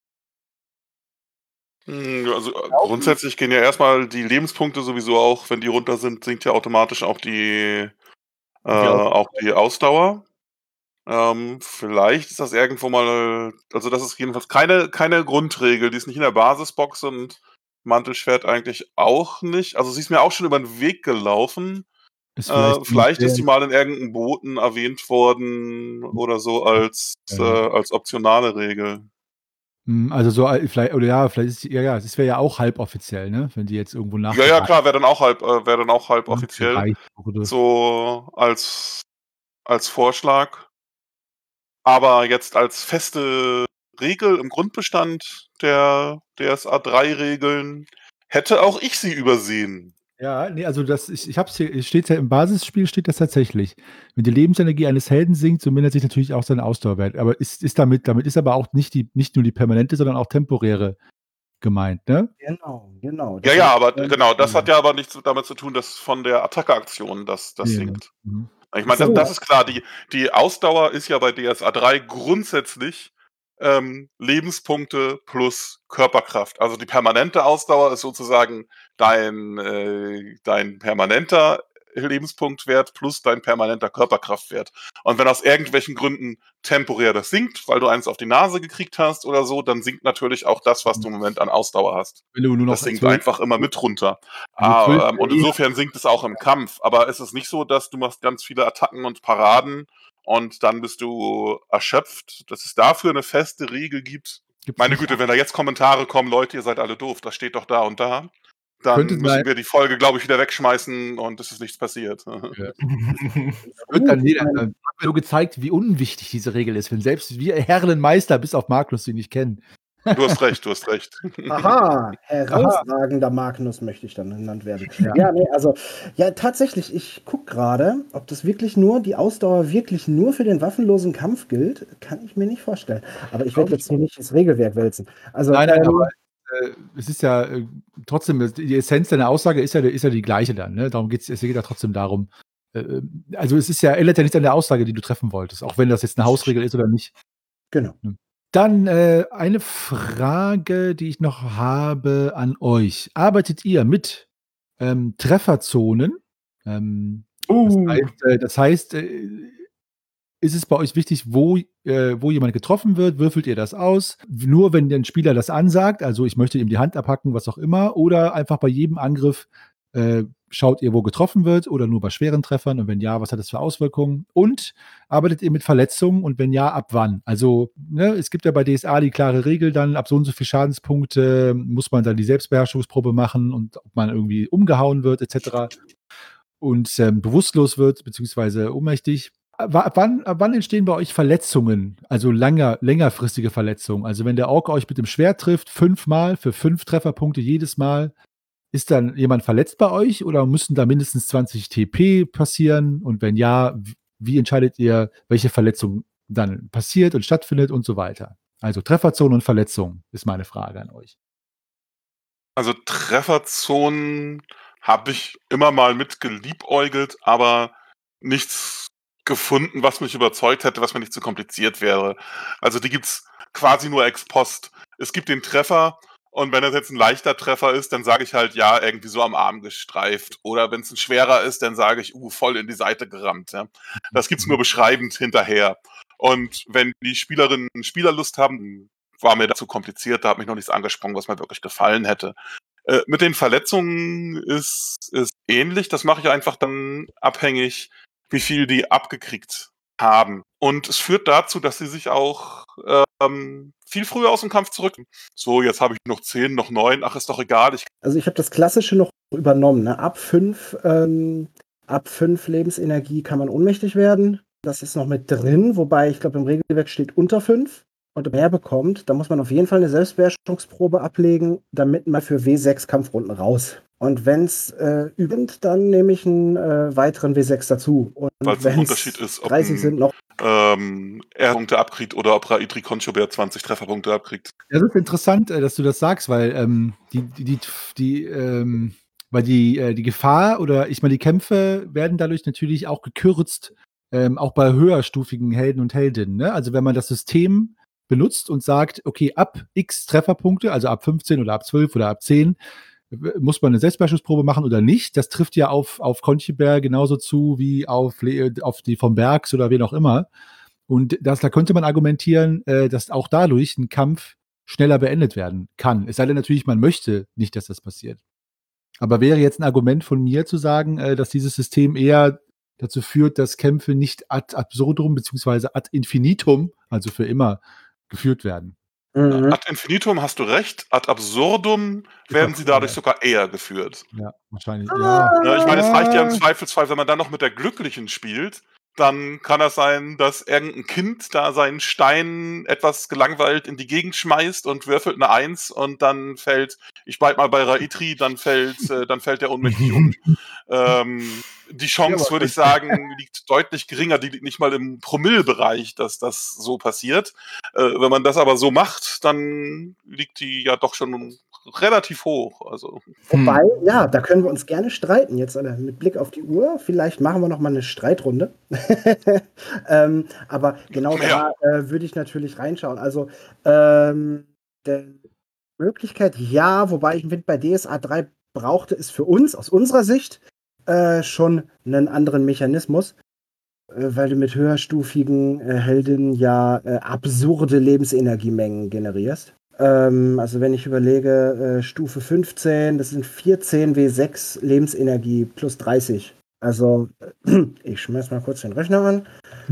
Hm, also, äh, Glauben? grundsätzlich gehen ja erstmal die Lebenspunkte sowieso auch, wenn die runter sind, sinkt ja automatisch auch die, äh, Die Aus auch die Ausdauer. Ähm, vielleicht ist das irgendwo mal also, das ist jedenfalls keine keine Grundregel, die ist nicht in der Basisbox und Mantelschwert eigentlich auch nicht. Also, sie ist mir auch schon über 'n Weg gelaufen. Ist Äh, vielleicht vielleicht ist die initiell mal in irgend 'n Boten erwähnt worden oder so als Ja, äh, ja. als optionale Regel. Hm, also, so al vielleicht oder ja, vielleicht ist ja, ja, das wäre ja auch halboffiziell, ne, wenn die jetzt irgendwo Ja, ja, nachgereicht klar, wäre dann auch halb äh, wäre dann auch ne, halboffiziell, gereicht wurde. so als als Vorschlag. Aber jetzt als feste Regel im Grundbestand der D S A drei Regeln hätte auch ich sie übersehen. Ja, ne, also, das ich ich habe es hier es steht ja im Basisspiel steht das tatsächlich. Wenn die Lebensenergie eines Helden sinkt, so mindert sich natürlich auch sein Ausdauerwert. Aber ist ist damit damit ist aber auch nicht die nicht nur die permanente, sondern auch temporäre gemeint, ne? Genau, genau. Ja, Das ja, habe ich aber d vorhin genau, das hat verstanden. ja aber nichts damit zu tun, dass von der Attackeaktion das das Ja, sinkt. mhm. Ich Ach meine, das so. das ist klar, die die Ausdauer ist ja bei D S A drei grundsätzlich, ähm, Lebenspunkte plus Körperkraft. Also, die permanente Ausdauer ist sozusagen dein äh, dein permanenter Lebenspunktwert plus dein permanenter Körperkraftwert. Und wenn aus irgendwelchen Gründen temporär das sinkt, weil du eins auf die Nase gekriegt hast oder so, dann sinkt natürlich auch das, was Mhm. du im Moment an Ausdauer hast. Wenn du nur Das noch sinkt zwölf einfach immer mit runter. wenn du zwölf Ah, ähm, und insofern sinkt es auch im Kampf. Aber es ist nicht so, dass du machst ganz viele Attacken und Paraden und dann bist du erschöpft. Dass es dafür 'ne feste Regel gibt. Gibt's Meine nicht. Güte, wenn da jetzt Kommentare kommen: „Leute, ihr seid alle doof, das steht doch da und da“, dann Könnte sein. müssen wir die Folge, glaube ich, wieder wegschmeißen und es ist nichts passiert. Ja. Wird dann jeder dann hat mir nur gezeigt, wie unwichtig diese Regel ist, wenn selbst wir Herrenmeister bis auf Magnus sie nicht kennen. Du hast recht, du hast recht. Aha, Aha. herausragender Magnus möchte ich dann genannt werden. Ja. Ja, ne, also ja, tatsächlich, ich gucke grade, ob das wirklich nur die Ausdauer wirklich nur für den waffenlosen Kampf gilt, kann ich mir nicht vorstellen. Aber ich werde Glaube ich jetzt hier nicht ins Regelwerk wälzen. Also, Nein, nein, aber, ähm äh, es ist ja, äh, trotzdem es die Essenz deiner Aussage ist ja ist ja die gleiche dann, ne? Darum geht's es geht ja trotzdem darum äh, äh, also, es ist ja ändert ja nichts an der Aussage, die du treffen wolltest, auch wenn das jetzt 'ne Hausregel ist oder nicht. Genau. Ne? Dann, äh, eine Frage, die ich noch habe an euch. Arbeitet ihr mit, ähm, Trefferzonen? Ähm, das Uh. heißt äh, das heißt, äh, ist es bei euch wichtig, wo äh, wo jemand getroffen wird? Würfelt ihr das aus? W nur wenn der Spieler das ansagt, also, ich möchte ihm die Hand abhacken, was auch immer, oder einfach bei jedem Angriff, äh, schaut ihr, wo getroffen wird oder nur bei schweren Treffern und wenn ja, was hat das für Auswirkungen? Und arbeitet ihr mit Verletzungen und wenn ja, ab wann? Also, ne, es gibt ja bei D S A die klare Regel dann, ab so und so viel Schadenspunkte muss man dann die Selbstbeherrschungsprobe machen und ob man irgendwie umgehauen wird et cetera und, ähm, bewusstlos wird beziehungsweise ohnmächtig. Wa ab wann ab wann entstehen bei euch Verletzungen, also, langer längerfristige Verletzungen? Also, wenn der Ork euch mit dem Schwert trifft, fünfmal für fünf Trefferpunkte jedes Mal, ist dann jemand verletzt bei euch oder müssen da mindestens zwanzig TP passieren? Und wenn ja, w wie entscheidet ihr, welche Verletzung dann passiert und stattfindet und so weiter? Also, Trefferzonen und Verletzungen ist meine Frage an euch. Also, Trefferzonen habe ich immer mal mit geliebäugelt, aber nichts gefunden, was mich überzeugt hätte, was mir nicht zu kompliziert wäre. Also, die gibt's quasi nur ex post. Es gibt den Treffer und wenn das jetzt 'n leichter Treffer ist, dann sage ich halt: „Ja, irgendwie so am Arm gestreift.“ Oder wenn's 'n schwerer ist, dann sage ich: „Uh, voll in die Seite gerammt“, ja? Das gibt's nur beschreibend hinterher. Und wenn die Spielerinnen Spielerlust haben, war mir das zu kompliziert, da hat mich noch nichts angesprungen, was mir wirklich gefallen hätte. Äh, mit den Verletzungen ist ist ähnlich. Das mache ich einfach dann abhängig, wie viel die abgekriegt haben. Und es führt dazu, dass sie sich auch, ähm, viel früher aus'm Kampf zurück „So, jetzt habe ich noch zehn, noch neun, ach, ist doch egal, ich“ Also, ich habe das Klassische noch übernommen, ne? Ab fünf ähm, ab fünf Lebensenergie kann man ohnmächtig werden. Das ist noch mit drin, wobei ich glaube, im Regelwerk steht unter fünf. und mehr bekommt, dann muss man auf jeden Fall eine Selbstbeherrschungsprobe ablegen, damit man für W sechs Kampfrunden raus. Und wenn es äh, übend, dann nehme ich einen äh, weiteren W sechs dazu. Und Weil es ein wenn's Unterschied ist, ob dreißig sind ein noch. ähm, er Punkte abkriegt oder ob Raidri Conchobert zwanzig Trefferpunkte abkriegt. Das ist interessant, äh, dass du das sagst, weil ähm, die, die, die, die, ähm, weil die, äh, die Gefahr oder ich meine, die Kämpfe werden dadurch natürlich auch gekürzt, ähm, auch bei höherstufigen Helden und Heldinnen. Ne? Also wenn man das System benutzt und sagt, okay, ab X Trefferpunkte, also ab fünfzehn oder ab zwölf oder ab zehn, w- muss man eine Selbstbeherrschungsprobe machen oder nicht. Das trifft ja auf, auf Conchibert genauso zu wie auf, Le auf die vom Bergs oder wen auch immer. Und das, da könnte man argumentieren, äh, dass auch dadurch ein Kampf schneller beendet werden kann. Es sei denn natürlich, man möchte nicht, dass das passiert. Aber wäre jetzt ein Argument von mir zu sagen, äh, dass dieses System eher dazu führt, dass Kämpfe nicht ad absurdum beziehungsweise ad infinitum, also für immer, geführt werden. Mhm. Ad infinitum hast du recht, ad absurdum werden sie dadurch sogar eher geführt. Ja, wahrscheinlich. Ja. Ja, ich meine, es reicht ja im Ah. Zweifelsfall, wenn man dann noch mit der Glücklichen spielt, dann kann es sein, dass irgendein Kind da seinen Stein etwas gelangweilt in die Gegend schmeißt und würfelt eine Eins und dann fällt, ich bleib mal bei Raitri, dann fällt, äh, dann fällt der ohnmächtig um. Ähm, die Chance, Ja, würde ich sagen, liegt deutlich geringer, die liegt nicht mal im Promillebereich, dass das so passiert. Äh, wenn man das aber so macht, dann liegt die ja doch schon relativ hoch. Also. Wobei, Hm. ja, da können wir uns gerne streiten jetzt äh, mit Blick auf die Uhr. Vielleicht machen wir noch mal eine Streitrunde. ähm, aber genau Ja. da äh, würde ich natürlich reinschauen. Also ähm, der Möglichkeit ja, wobei ich finde, bei D S A drei brauchte es für uns aus unserer Sicht äh, schon einen anderen Mechanismus, äh, weil du mit höherstufigen äh, Heldinnen ja äh, absurde Lebensenergiemengen generierst. Ähm, also wenn ich überlege, äh, Stufe fünfzehn, das sind vierzehn W sechs Lebensenergie plus dreißig. Also äh, ich schmeiß mal kurz den Rechner an.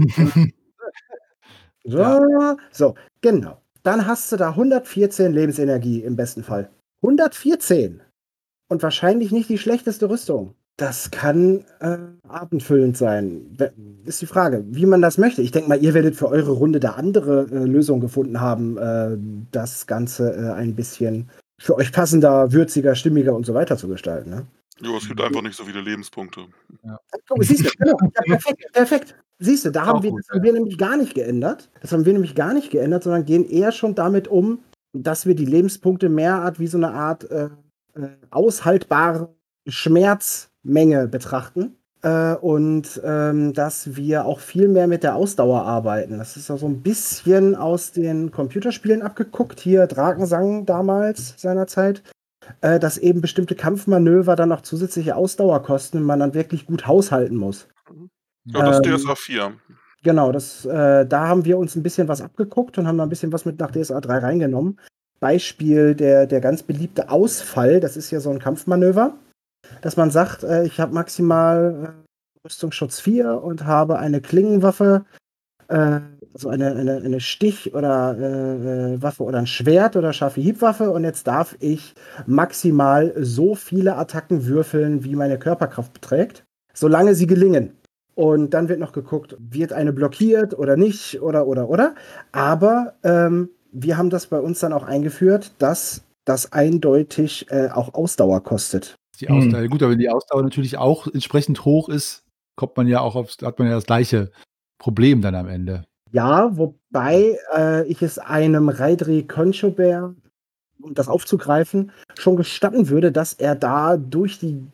So, Ja. so, genau. Dann hast du da hundertvierzehn Lebensenergie im besten Fall. hundertvierzehn. Und wahrscheinlich nicht die schlechteste Rüstung. Das kann äh, abendfüllend sein. We- Ist die Frage, wie man das möchte. Ich denke mal, ihr werdet für eure Runde da andere äh, Lösungen gefunden haben, äh, das Ganze äh, ein bisschen für euch passender, würziger, stimmiger und so weiter zu gestalten. Ne? Jo, es gibt einfach nicht so viele Lebenspunkte. Guck, siehst du, genau. Ja, perfekt, perfekt. Siehst du, da haben Auch wir, gut, das haben wir nämlich gar nicht geändert. Das haben wir nämlich gar nicht geändert, sondern gehen eher schon damit um, dass wir die Lebenspunkte mehr Art wie so eine Art äh, äh, aushaltbare Schmerzmenge betrachten. Äh, und ähm, dass wir auch viel mehr mit der Ausdauer arbeiten. Das ist ja so ein bisschen aus den Computerspielen abgeguckt. Hier Drakensang damals seinerzeit. Äh, dass eben bestimmte Kampfmanöver dann noch zusätzliche Ausdauer kosten und man dann wirklich gut haushalten muss. Ja, das ist Ähm, D S A vier. Genau, das, äh, da haben wir uns ein bisschen was abgeguckt und haben da ein bisschen was mit nach D S A drei reingenommen. Beispiel der, der ganz beliebte Ausfall, das ist ja so ein Kampfmanöver, dass man sagt, äh, ich habe maximal äh, Rüstungsschutz vier und habe eine Klingenwaffe, äh, also eine, eine, eine Stich- oder äh, äh, Waffe oder ein Schwert oder scharfe Hiebwaffe und jetzt darf ich maximal so viele Attacken würfeln, wie meine Körperkraft beträgt, solange sie gelingen. Und dann wird noch geguckt, wird eine blockiert oder nicht oder oder oder. Aber ähm, wir haben das bei uns dann auch eingeführt, dass das eindeutig äh, auch Ausdauer kostet. Die Ausdauer, gut, aber wenn die Ausdauer natürlich auch entsprechend hoch ist, kommt man ja auch aufs, hat man ja das gleiche Problem dann am Ende. Ja, wobei äh, ich es einem Raidri Conchobert, um das aufzugreifen, schon gestatten würde, dass er da durch die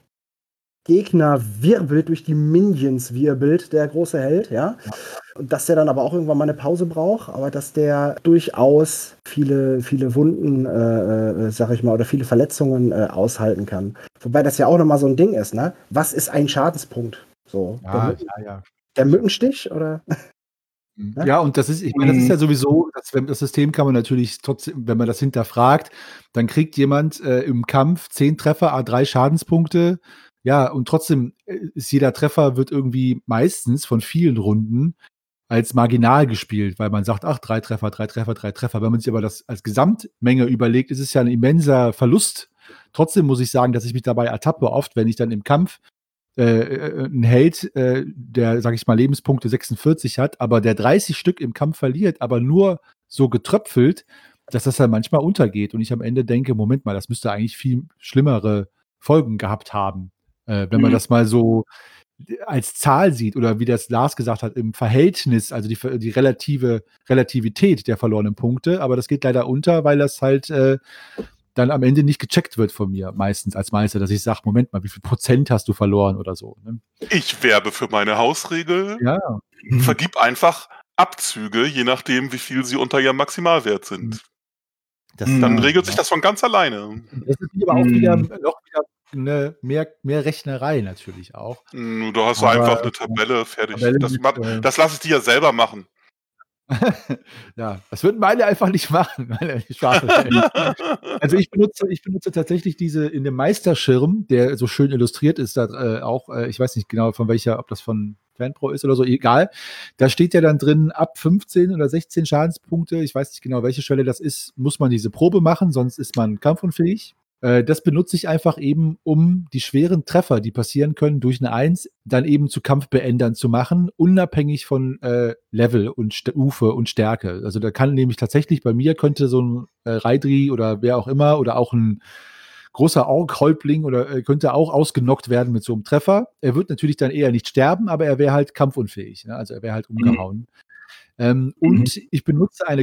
Gegner wirbelt, durch die Minions wirbelt, der große Held, ja. Und dass der dann aber auch irgendwann mal eine Pause braucht, aber dass der durchaus viele, viele Wunden, äh, äh, sag ich mal, oder viele Verletzungen äh, aushalten kann. Wobei das ja auch nochmal so ein Ding ist, ne? Was ist ein Schadenspunkt? So, der, Ja, Mücken, ja, ja. der Mückenstich oder? Ja, ja, und das ist, ich meine, das ist ja sowieso, das, wenn- das System kann man natürlich trotzdem, wenn man das hinterfragt, dann kriegt jemand äh, im Kampf zehn Treffer, a drei Schadenspunkte. Ja, und trotzdem äh, ist jeder Treffer wird irgendwie meistens von vielen Runden als marginal gespielt, weil man sagt, ach, drei Treffer, drei Treffer, drei Treffer. Wenn man sich aber das als Gesamtmenge überlegt, ist es ja ein immenser Verlust. Trotzdem muss ich sagen, dass ich mich dabei ertappe oft, wenn ich dann im Kampf äh, äh, ein Held, äh, der, sag ich mal, Lebenspunkte sechsundvierzig hat, aber der dreißig Stück im Kampf verliert, aber nur so getröpfelt, dass das dann manchmal untergeht und ich am Ende denke, Moment mal, das müsste eigentlich viel schlimmere Folgen gehabt haben, äh, wenn man Mhm. das mal so als Zahl sieht oder wie das Lars gesagt hat, im Verhältnis, also die, die relative Relativität der verlorenen Punkte, aber das geht leider unter, weil das halt äh, dann am Ende nicht gecheckt wird von mir, meistens als Meister, dass ich sage, Moment mal, wie viel Prozent hast du verloren oder so. Ne? Ich werbe für meine Hausregel. Ja. Vergib einfach Abzüge, je nachdem, wie viel sie unter ihrem Maximalwert sind. Das, Dann ja, regelt ja. sich das von ganz alleine. Das ist aber auch wieder Mhm. noch wieder eine, mehr, mehr Rechnerei natürlich auch. Hm, Du hast Aber, einfach eine Tabelle, fertig. Tabelle Das, mit, ma- äh, das lasse ich dir ja selber machen. Ja, das würden meine einfach nicht machen, meine Schwafelfälle. Also ich benutze, ich benutze tatsächlich diese in dem Meisterschirm, der so schön illustriert ist, da äh, auch, äh, ich weiß nicht genau von welcher, ob das von FanPro ist oder so, egal. Da steht ja dann drin, ab fünfzehn oder sechzehn Schadenspunkte, ich weiß nicht genau, welche Schwelle das ist, muss man diese Probe machen, sonst ist man kampfunfähig. Äh, das benutze ich einfach eben, um die schweren Treffer, die passieren können durch eine Eins, dann eben zu Kampfbeendern zu machen, unabhängig von äh, Level und Stufe und Stärke. Also da kann nämlich tatsächlich, bei mir könnte so ein äh, Raidri oder wer auch immer oder auch ein großer Ork-Häuptling oder äh, könnte auch ausgenockt werden mit so einem Treffer. Er wird natürlich dann eher nicht sterben, aber er wäre halt kampfunfähig. Ne? Also er wäre halt umgehauen. Ähm, und ich benutze eine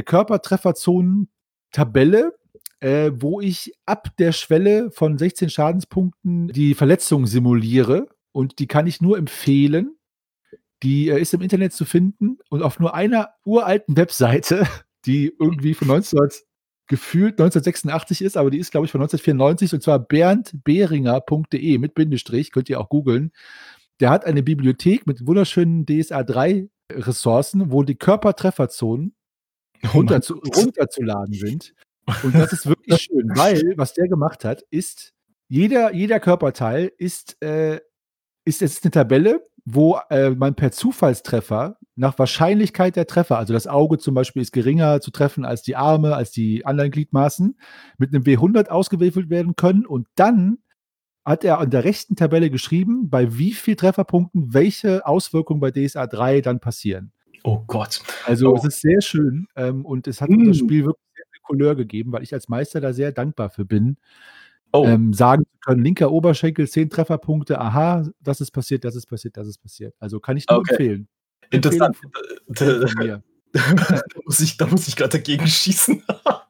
Körpertrefferzonen-Tabelle, äh, wo ich ab der Schwelle von sechzehn Schadenspunkten die Verletzung simuliere. Und die kann ich nur empfehlen. Die äh, ist im Internet zu finden und auf nur einer uralten Webseite, die irgendwie von neunzehn gefühlt neunzehnhundertsechsundachtzig ist, aber die ist, glaube ich, von neunzehnhundertvierundneunzig, und zwar bernd behringer punkt de mit Bindestrich, könnt ihr auch googeln. Der hat eine Bibliothek mit wunderschönen D S A drei Ressourcen, wo die Körpertrefferzonen Oh mein runterzu runterzuladen sind. Und das ist wirklich schön, weil was der gemacht hat, ist, jeder, jeder Körperteil ist, äh, ist, es ist eine Tabelle, wo äh, man per Zufallstreffer nach Wahrscheinlichkeit der Treffer, also das Auge zum Beispiel ist geringer zu treffen als die Arme, als die anderen Gliedmaßen, mit einem W hundert ausgewürfelt werden können. Und dann hat er an der rechten Tabelle geschrieben, bei wie viel Trefferpunkten welche Auswirkungen bei D S A drei dann passieren. Oh Gott. Also Oh. es ist sehr schön ähm, und es hat Mm. das Spiel wirklich sehr viel Couleur gegeben, weil ich als Meister da sehr dankbar für bin, Oh. ähm, sagen zu können, linker Oberschenkel, zehn Trefferpunkte, aha, das ist passiert, das ist passiert, das ist passiert. Also kann ich nur Okay. empfehlen. Interessant. Empfehlung von mir. da muss ich, da muss ich gerade dagegen schießen.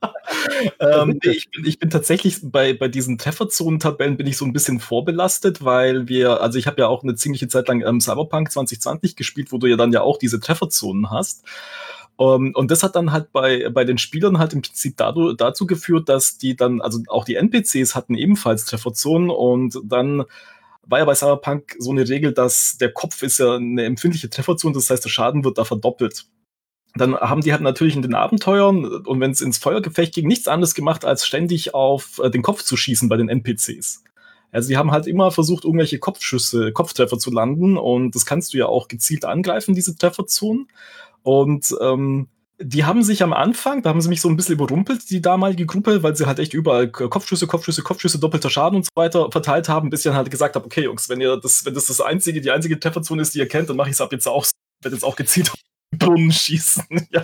ähm, nee, ich, bin, ich bin tatsächlich bei, bei diesen Trefferzonen-Tabellen bin ich so ein bisschen vorbelastet, weil wir, also ich habe ja auch eine ziemliche Zeit lang ähm, Cyberpunk zwanzig zwanzig gespielt, wo du ja dann ja auch diese Trefferzonen hast. Um, und das hat dann halt bei, bei den Spielern halt im Prinzip dazu, dazu geführt, dass die dann, also auch die N P Cs hatten ebenfalls Trefferzonen und dann war ja bei Cyberpunk so eine Regel, dass der Kopf ist ja eine empfindliche Trefferzone, das heißt, der Schaden wird da verdoppelt. Dann haben die halt natürlich in den Abenteuern und wenn es ins Feuergefecht ging, nichts anderes gemacht, als ständig auf äh, den Kopf zu schießen bei den N P Cs. Also die haben halt immer versucht, irgendwelche Kopfschüsse, Kopftreffer zu landen und das kannst du ja auch gezielt angreifen, diese Trefferzonen. Und ähm, die haben sich am Anfang, da haben sie mich so ein bisschen überrumpelt, die damalige Gruppe, weil sie halt echt überall Kopfschüsse, Kopfschüsse, Kopfschüsse, doppelter Schaden und so weiter verteilt haben, bis ich dann halt gesagt habe, okay, Jungs, wenn ihr das, wenn das das einzige, die einzige Trefferzone ist, die ihr kennt, dann mache ich es ab jetzt auch, werde jetzt auch gezielt auf den Brunnen schießen. Ja.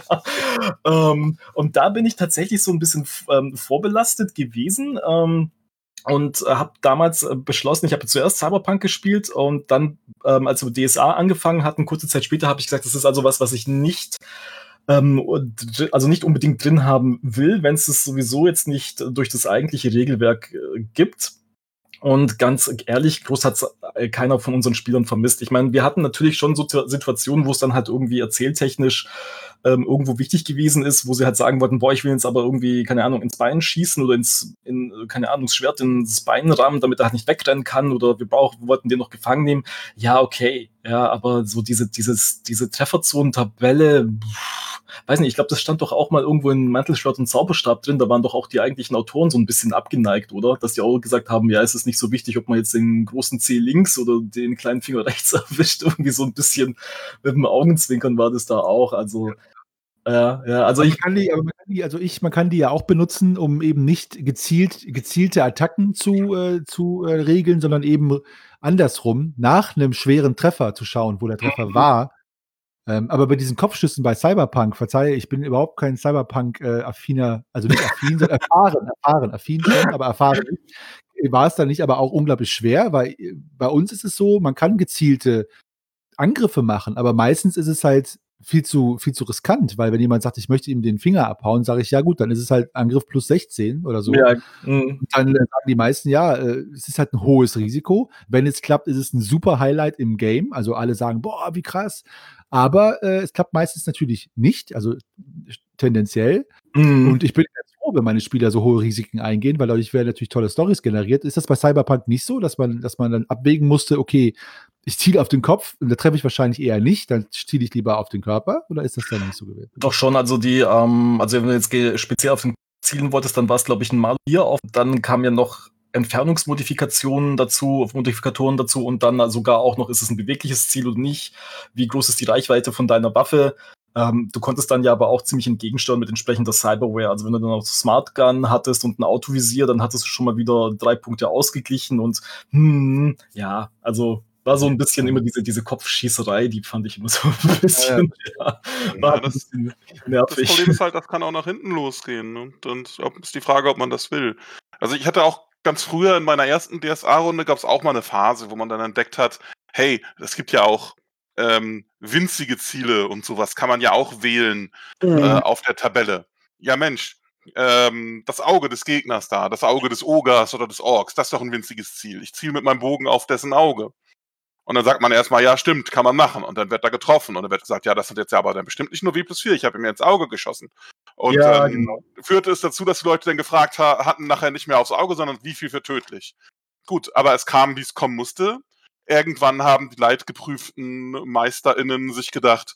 ähm, und da bin ich tatsächlich so ein bisschen ähm, vorbelastet gewesen. Ähm, Und äh, habe damals äh, beschlossen, ich habe zuerst Cyberpunk gespielt und dann, ähm, als wir D S A angefangen hatten, kurze Zeit später, habe ich gesagt, das ist also was, was ich nicht, ähm, also nicht unbedingt drin haben will, wenn es es sowieso jetzt nicht durch das eigentliche Regelwerk äh, gibt. Und ganz ehrlich, groß hat es keiner von unseren Spielern vermisst. Ich meine, wir hatten natürlich schon so Situationen, wo es dann halt irgendwie erzähltechnisch ähm, irgendwo wichtig gewesen ist, wo sie halt sagen wollten, boah, ich will jetzt aber irgendwie, keine Ahnung, ins Bein schießen oder ins, in, keine Ahnung, das Schwert ins Bein rammen, damit er halt nicht wegrennen kann oder wir brauchen, wir wollten den noch gefangen nehmen. Ja, okay, ja, aber so diese, dieses, diese Trefferzonen-Tabelle, pff, weiß nicht, ich glaube, das stand doch auch mal irgendwo in Mantelschwert und Zauberstab drin, da waren doch auch die eigentlichen Autoren so ein bisschen abgeneigt, oder? Dass die auch gesagt haben, ja, es ist nicht so wichtig, ob man jetzt den großen C links oder den kleinen Finger rechts erwischt, irgendwie so ein bisschen mit dem Augenzwinkern war das da auch, also ja, ja, also aber ich man kann die, aber man kann die, also ich, man kann die ja auch benutzen, um eben nicht gezielt, gezielte Attacken zu, äh, zu äh, regeln, sondern eben andersrum, nach einem schweren Treffer zu schauen, wo der Treffer war, Ähm, aber bei diesen Kopfschüssen bei Cyberpunk, verzeihe, ich bin überhaupt kein Cyberpunk-affiner, also nicht affin, sondern erfahren, erfahren, affin schon, aber erfahren nicht. War es dann nicht aber auch unglaublich schwer, weil äh, bei uns ist es so, man kann gezielte Angriffe machen, aber meistens ist es halt viel zu, viel zu riskant, weil wenn jemand sagt, ich möchte ihm den Finger abhauen, sage ich, ja gut, dann ist es halt Angriff plus sechzehn oder so. Ja, mhm. Und dann äh, sagen die meisten, ja, äh, es ist halt ein hohes Risiko. Wenn es klappt, ist es ein super Highlight im Game. Also alle sagen, boah, wie krass. Aber äh, es klappt meistens natürlich nicht, also tendenziell. Mhm. Und ich bin ganz froh, wenn meine Spieler so hohe Risiken eingehen, weil dadurch werden natürlich tolle Storys generiert. Ist das bei Cyberpunk nicht so, dass man, dass man dann abwägen musste, okay, ich ziele auf den Kopf und da treffe ich wahrscheinlich eher nicht, dann ziele ich lieber auf den Körper, oder ist das dann nicht so gewesen? Doch schon, also die, ähm, also wenn du jetzt ge- speziell auf den zielen wolltest, dann war es, glaube ich, ein Mal hier auf. Dann kamen ja noch Entfernungsmodifikationen dazu, Modifikatoren dazu und dann sogar auch noch, ist es ein bewegliches Ziel oder nicht? Wie groß ist die Reichweite von deiner Waffe? Ähm, du konntest dann ja aber auch ziemlich entgegensteuern mit entsprechender Cyberware. Also wenn du dann auch Smart Gun hattest und ein Autovisier, dann hattest du schon mal wieder drei Punkte ausgeglichen und hm, ja, also war so ein bisschen immer diese, diese Kopfschießerei, die fand ich immer so ein bisschen, ja, war Ja, ein das, bisschen das nervig. Problem ist halt, das kann auch nach hinten losgehen. Ne? Und ob, ist die Frage, ob man das will. Also ich hatte auch ganz früher in meiner ersten D S A-Runde gab es auch mal eine Phase, wo man dann entdeckt hat, hey, es gibt ja auch ähm, winzige Ziele und sowas kann man ja auch wählen Mhm. äh, auf der Tabelle. Ja Mensch, ähm, das Auge des Gegners da, das Auge des Ogers oder des Orks, das ist doch ein winziges Ziel. Ich ziele mit meinem Bogen auf dessen Auge. Und dann sagt man erstmal, ja, stimmt, kann man machen. Und dann wird da getroffen. Und dann wird gesagt, ja, das sind jetzt ja aber dann bestimmt nicht nur W plus vier, ich habe ihm ja ins Auge geschossen. Und Ja, dann genau. führte es dazu, dass die Leute dann gefragt ha hatten, nachher nicht mehr aufs Auge, sondern wie viel für tödlich. Gut, aber es kam, wie es kommen musste. Irgendwann haben die leidgeprüften MeisterInnen sich gedacht,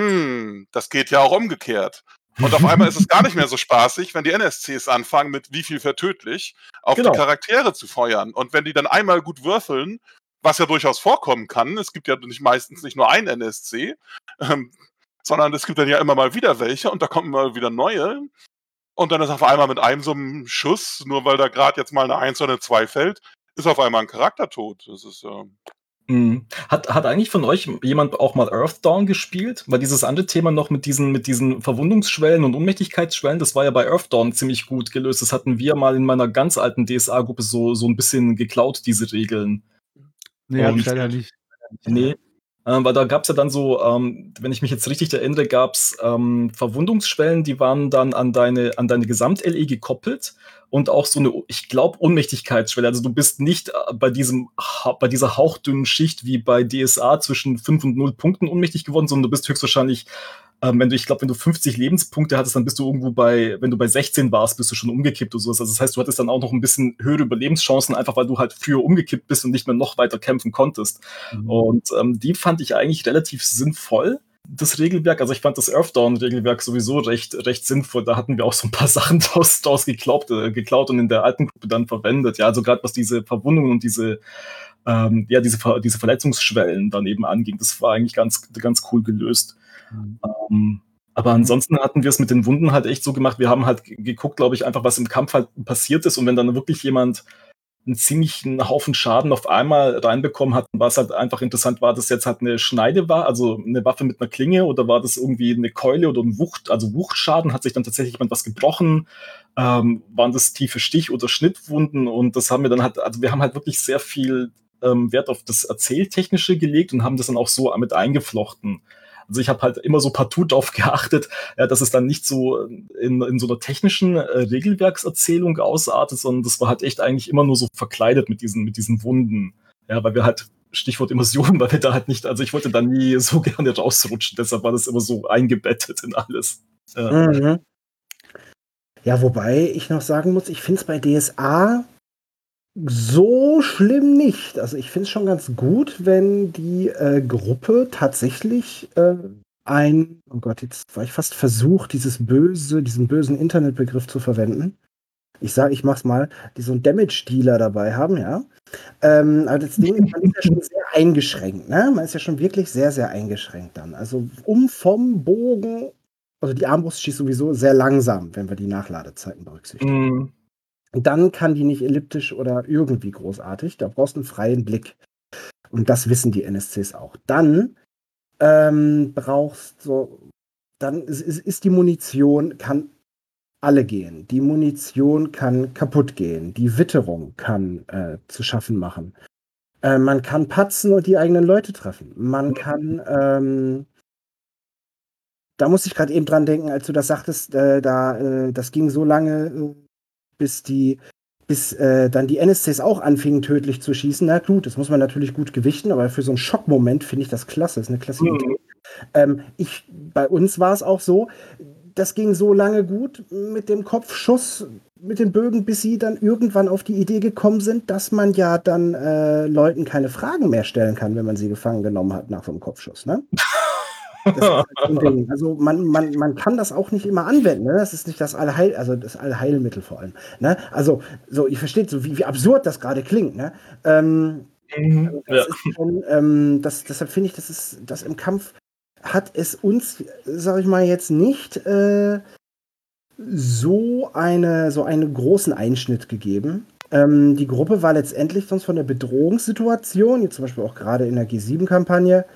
hm, das geht ja auch umgekehrt. Und auf einmal ist es gar nicht mehr so spaßig, wenn die N S Cs anfangen, mit wie viel für tödlich auf Genau. die Charaktere zu feuern. Und wenn die dann einmal gut würfeln, was ja durchaus vorkommen kann, es gibt ja nicht meistens nicht nur ein N S C, ähm, sondern es gibt dann ja immer mal wieder welche und da kommen immer wieder neue. Und dann ist auf einmal mit einem so einem Schuss, nur weil da gerade jetzt mal eine eins oder eine zwei fällt, ist auf einmal ein Charakter tot. Das ist äh, Mhm. Hat, hat eigentlich von euch jemand auch mal Earthdawn gespielt? Weil dieses andere Thema noch mit diesen, mit diesen Verwundungsschwellen und Ohnmächtigkeitsschwellen, das war ja bei Earthdawn ziemlich gut gelöst. Das hatten wir mal in meiner ganz alten D S A-Gruppe so, so ein bisschen geklaut, diese Regeln. Nee, hab Und- ich leider nicht. Nee. Ähm, weil da gab's ja dann so, ähm, wenn ich mich jetzt richtig erinnere, gab's ähm, Verwundungsschwellen, die waren dann an deine, an deine Gesamt-L E gekoppelt und auch so eine, ich glaube, Ohnmächtigkeitsschwelle. Also du bist nicht äh, bei diesem, ha- bei dieser hauchdünnen Schicht wie bei D S A zwischen fünf und null Punkten ohnmächtig geworden, sondern du bist höchstwahrscheinlich, ähm, wenn du, ich glaube, wenn du fünfzig Lebenspunkte hattest, dann bist du irgendwo bei, wenn du bei sechzehn warst, bist du schon umgekippt oder sowas. Also das heißt, du hattest dann auch noch ein bisschen höhere Überlebenschancen, einfach weil du halt früher umgekippt bist und nicht mehr noch weiter kämpfen konntest. Mhm. Und ähm, die fand ich eigentlich relativ sinnvoll, das Regelwerk. Also ich fand das Earthdawn-Regelwerk sowieso recht, recht sinnvoll. Da hatten wir auch so ein paar Sachen draus, draus geklaut, äh, geklaut und in der alten Gruppe dann verwendet. Ja, also gerade was diese Verwundungen und diese, ähm, ja, diese, Ver diese Verletzungsschwellen dann eben anging, das war eigentlich ganz, ganz cool gelöst. Mhm. Ähm, aber ansonsten hatten wir es mit den Wunden halt echt so gemacht. Wir haben halt geguckt, glaube ich, einfach, was im Kampf halt passiert ist. Und wenn dann wirklich jemand einen ziemlichen Haufen Schaden auf einmal reinbekommen hat, war es halt einfach interessant, war das jetzt halt eine Schneide war, also eine Waffe mit einer Klinge, oder war das irgendwie eine Keule oder ein Wucht, also Wuchtschaden, hat sich dann tatsächlich jemand was gebrochen, ähm, waren das tiefe Stich- oder Schnittwunden, und das haben wir dann halt, also wir haben halt wirklich sehr viel ähm, Wert auf das Erzähltechnische gelegt und haben das dann auch so mit eingeflochten. Also ich habe halt immer so partout darauf geachtet, ja, dass es dann nicht so in, in so einer technischen äh, Regelwerkserzählung ausartet, sondern das war halt echt eigentlich immer nur so verkleidet mit diesen, mit diesen Wunden. Ja, weil wir halt, Stichwort Immersion, weil wir da halt nicht, also ich wollte da nie so gerne rausrutschen, deshalb war das immer so eingebettet in alles. Ja. Mhm. Ja, wobei ich noch sagen muss, ich finde es bei D S A so schlimm nicht. Also ich finde es schon ganz gut, wenn die äh, Gruppe tatsächlich äh, ein, oh Gott, jetzt war ich fast versucht, dieses böse, diesen bösen Internetbegriff zu verwenden. Ich sage, ich mach's mal, die so einen Damage-Dealer dabei haben, ja. Ähm, aber das Ding ist, man ist ja schon sehr eingeschränkt, ne? Man ist ja schon wirklich sehr, sehr eingeschränkt dann. Also um vom Bogen, also die Armbrust schießt sowieso sehr langsam, wenn wir die Nachladezeiten berücksichtigen. Mm, Und dann kann die nicht elliptisch oder irgendwie großartig. Da brauchst du einen freien Blick. Und das wissen die N S Cs auch. Dann ähm, brauchst, so, dann ist, ist, ist die Munition, kann alle gehen. Die Munition kann kaputt gehen. Die Witterung kann äh, zu schaffen machen. Äh, man kann patzen und die eigenen Leute treffen. Man kann, ähm, da muss ich gerade eben dran denken, als du das sagtest, äh, da, äh, das ging so lange, äh, bis die, bis äh, dann die N S Cs auch anfingen, tödlich zu schießen. Na gut, das muss man natürlich gut gewichten, aber für so einen Schockmoment finde ich das klasse. Das ist eine klasse Idee. Mhm. Ähm, ich, bei uns war es auch so, das ging so lange gut mit dem Kopfschuss, mit den Bögen, bis sie dann irgendwann auf die Idee gekommen sind, dass man ja dann äh, Leuten keine Fragen mehr stellen kann, wenn man sie gefangen genommen hat nach so einem Kopfschuss. Ne? Das ist halt so ein Ding. Also man, man, man kann das auch nicht immer anwenden. Ne? Das ist nicht das Allheil, also das Allheilmittel vor allem. Ne? Also so, ihr versteht so, wie, wie absurd das gerade klingt. Ne? Ähm, mhm, das ja. ist schon, ähm, das, deshalb finde ich, das ist das im Kampf hat es uns, sag ich mal jetzt nicht äh, so eine so einen großen Einschnitt gegeben. Ähm, die Gruppe war letztendlich sonst von der Bedrohungssituation, jetzt zum Beispiel auch gerade in der G sieben Kampagne,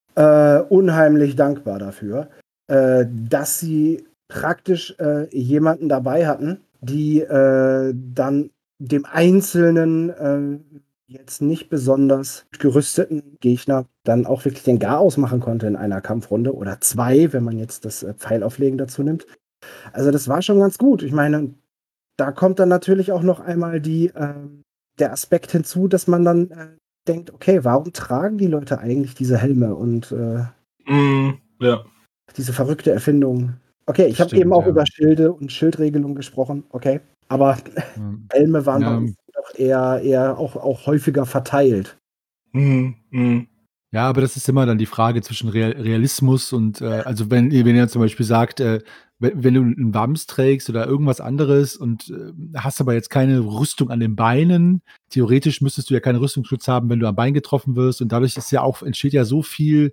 äh, unheimlich dankbar dafür, äh, dass sie praktisch äh, jemanden dabei hatten, die äh, dann dem einzelnen äh, jetzt nicht besonders gerüsteten Gegner dann auch wirklich den Garaus machen konnte in einer Kampfrunde oder zwei, wenn man jetzt das äh, Pfeilauflegen dazu nimmt. Also das war schon ganz gut. Ich meine, da kommt dann natürlich auch noch einmal die, äh, der Aspekt hinzu, dass man dann äh, denkt, okay, warum tragen die Leute eigentlich diese Helme und äh, mm, ja. diese verrückte Erfindung? Okay, ich habe eben auch ja. über Schilde und Schildregelung gesprochen, okay, aber mhm. Helme waren ja. bei uns doch eher, eher auch, auch häufiger verteilt. Mhm. Mhm. Ja, aber das ist immer dann die Frage zwischen Real- Realismus und, äh, also wenn, wenn ihr zum Beispiel sagt, äh, wenn, wenn du einen Wams trägst oder irgendwas anderes und äh, hast aber jetzt keine Rüstung an den Beinen, theoretisch müsstest du ja keinen Rüstungsschutz haben, wenn du am Bein getroffen wirst und dadurch ist ja auch, entsteht ja so viel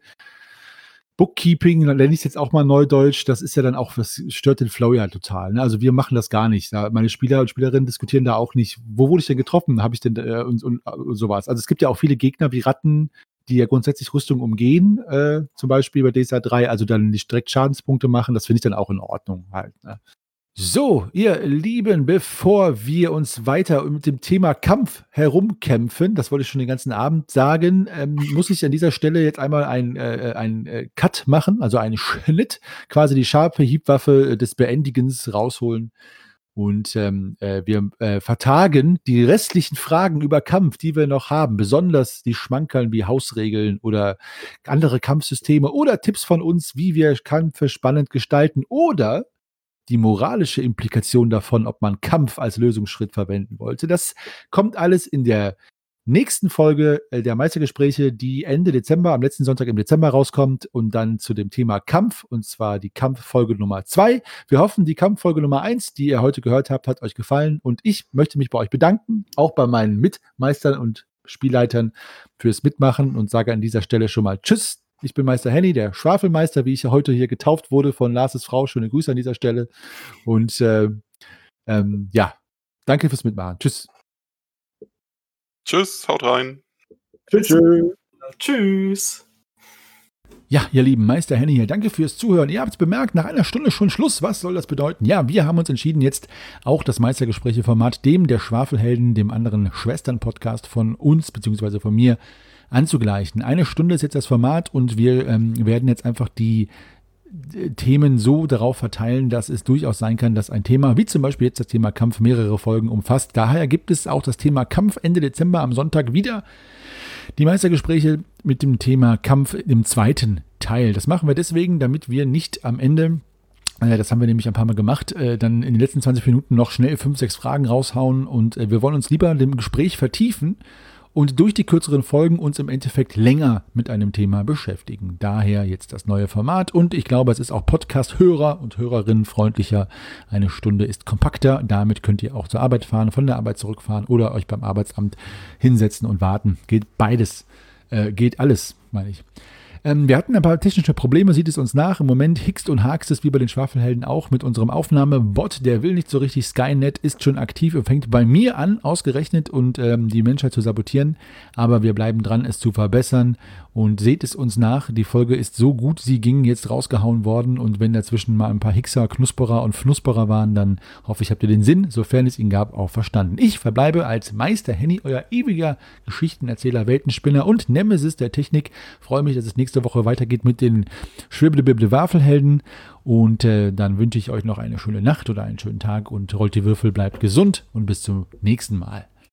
Bookkeeping, dann nenne ich es jetzt auch mal Neudeutsch, das ist ja dann auch, das stört den Flow ja total. Ne? Also wir machen das gar nicht. Ja, meine Spieler und Spielerinnen diskutieren da auch nicht, wo wurde ich denn getroffen, habe ich denn äh, und, und, und sowas. Also es gibt ja auch viele Gegner wie Ratten, die ja grundsätzlich Rüstung umgehen, äh, zum Beispiel bei D S A drei, also dann nicht direkt Schadenspunkte machen, das finde ich dann auch in Ordnung halt. Ne? So, ihr Lieben, bevor wir uns weiter mit dem Thema Kampf herumkämpfen, das wollte ich schon den ganzen Abend sagen, ähm, muss ich an dieser Stelle jetzt einmal einen ein, äh, Cut machen, also einen Schnitt, quasi die scharfe Hiebwaffe des Beendigens rausholen. Und ähm, äh, wir äh, vertagen die restlichen Fragen über Kampf, die wir noch haben, besonders die Schmankerln wie Hausregeln oder andere Kampfsysteme oder Tipps von uns, wie wir Kämpfe spannend gestalten oder die moralische Implikation davon, ob man Kampf als Lösungsschritt verwenden wollte. Das kommt alles in der nächsten Folge äh, der Meistergespräche, die Ende Dezember, am letzten Sonntag im Dezember rauskommt und dann zu dem Thema Kampf, und zwar die Kampffolge Nummer zwei. Wir hoffen, die Kampffolge Nummer eins, die ihr heute gehört habt, hat euch gefallen und ich möchte mich bei euch bedanken, auch bei meinen Mitmeistern und Spielleitern fürs Mitmachen und sage an dieser Stelle schon mal Tschüss. Ich bin Meister Henny, der Schwafelmeister, wie ich heute hier getauft wurde von Lars' Frau. Schöne Grüße an dieser Stelle. Und äh, ähm, ja, danke fürs Mitmachen. Tschüss. Tschüss, haut rein. Tschüss. Tschüss. Tschüss. Ja, ihr lieben Meister Henny hier, danke fürs Zuhören. Ihr habt es bemerkt, nach einer Stunde schon Schluss. Was soll das bedeuten? Ja, wir haben uns entschieden, jetzt auch das Meistergespräche-Format dem der Schwafelhelden, dem anderen Schwestern-Podcast von uns, beziehungsweise von mir, anzugleichen. Eine Stunde ist jetzt das Format und wir ähm, werden jetzt einfach die äh, Themen so darauf verteilen, dass es durchaus sein kann, dass ein Thema, wie zum Beispiel jetzt das Thema Kampf, mehrere Folgen umfasst. Daher gibt es auch das Thema Kampf Ende Dezember am Sonntag wieder. Die Meistergespräche mit dem Thema Kampf im zweiten Teil. Das machen wir deswegen, damit wir nicht am Ende, äh, das haben wir nämlich ein paar Mal gemacht, äh, dann in den letzten zwanzig Minuten noch schnell fünf, sechs Fragen raushauen und äh, wir wollen uns lieber dem Gespräch vertiefen und durch die kürzeren Folgen uns im Endeffekt länger mit einem Thema beschäftigen. Daher jetzt das neue Format und ich glaube, es ist auch Podcast-Hörer und Hörerinnen freundlicher. Eine Stunde ist kompakter, damit könnt ihr auch zur Arbeit fahren, von der Arbeit zurückfahren oder euch beim Arbeitsamt hinsetzen und warten. Geht beides, äh, geht alles, meine ich. Ähm, wir hatten ein paar technische Probleme, sieht es uns nach. Im Moment hickst und hakst es wie bei den Schwafelhelden auch mit unserem Aufnahmebot. Der will nicht so richtig. Skynet ist schon aktiv und fängt bei mir an, ausgerechnet, und ähm, die Menschheit zu sabotieren. Aber wir bleiben dran, es zu verbessern. Und seht es uns nach. Die Folge ist so gut, sie ging jetzt rausgehauen worden. Und wenn dazwischen mal ein paar Hickser, Knusperer und Fnusperer waren, dann hoffe ich, habt ihr den Sinn, sofern es ihn gab, auch verstanden. Ich verbleibe als Meister Henny, euer ewiger Geschichtenerzähler, Weltenspinner und Nemesis der Technik. Freue mich, dass es nächste Woche weitergeht mit den Schwibbelbibbel-Wafelhelden. Und äh, dann wünsche ich euch noch eine schöne Nacht oder einen schönen Tag und rollt die Würfel, bleibt gesund und bis zum nächsten Mal.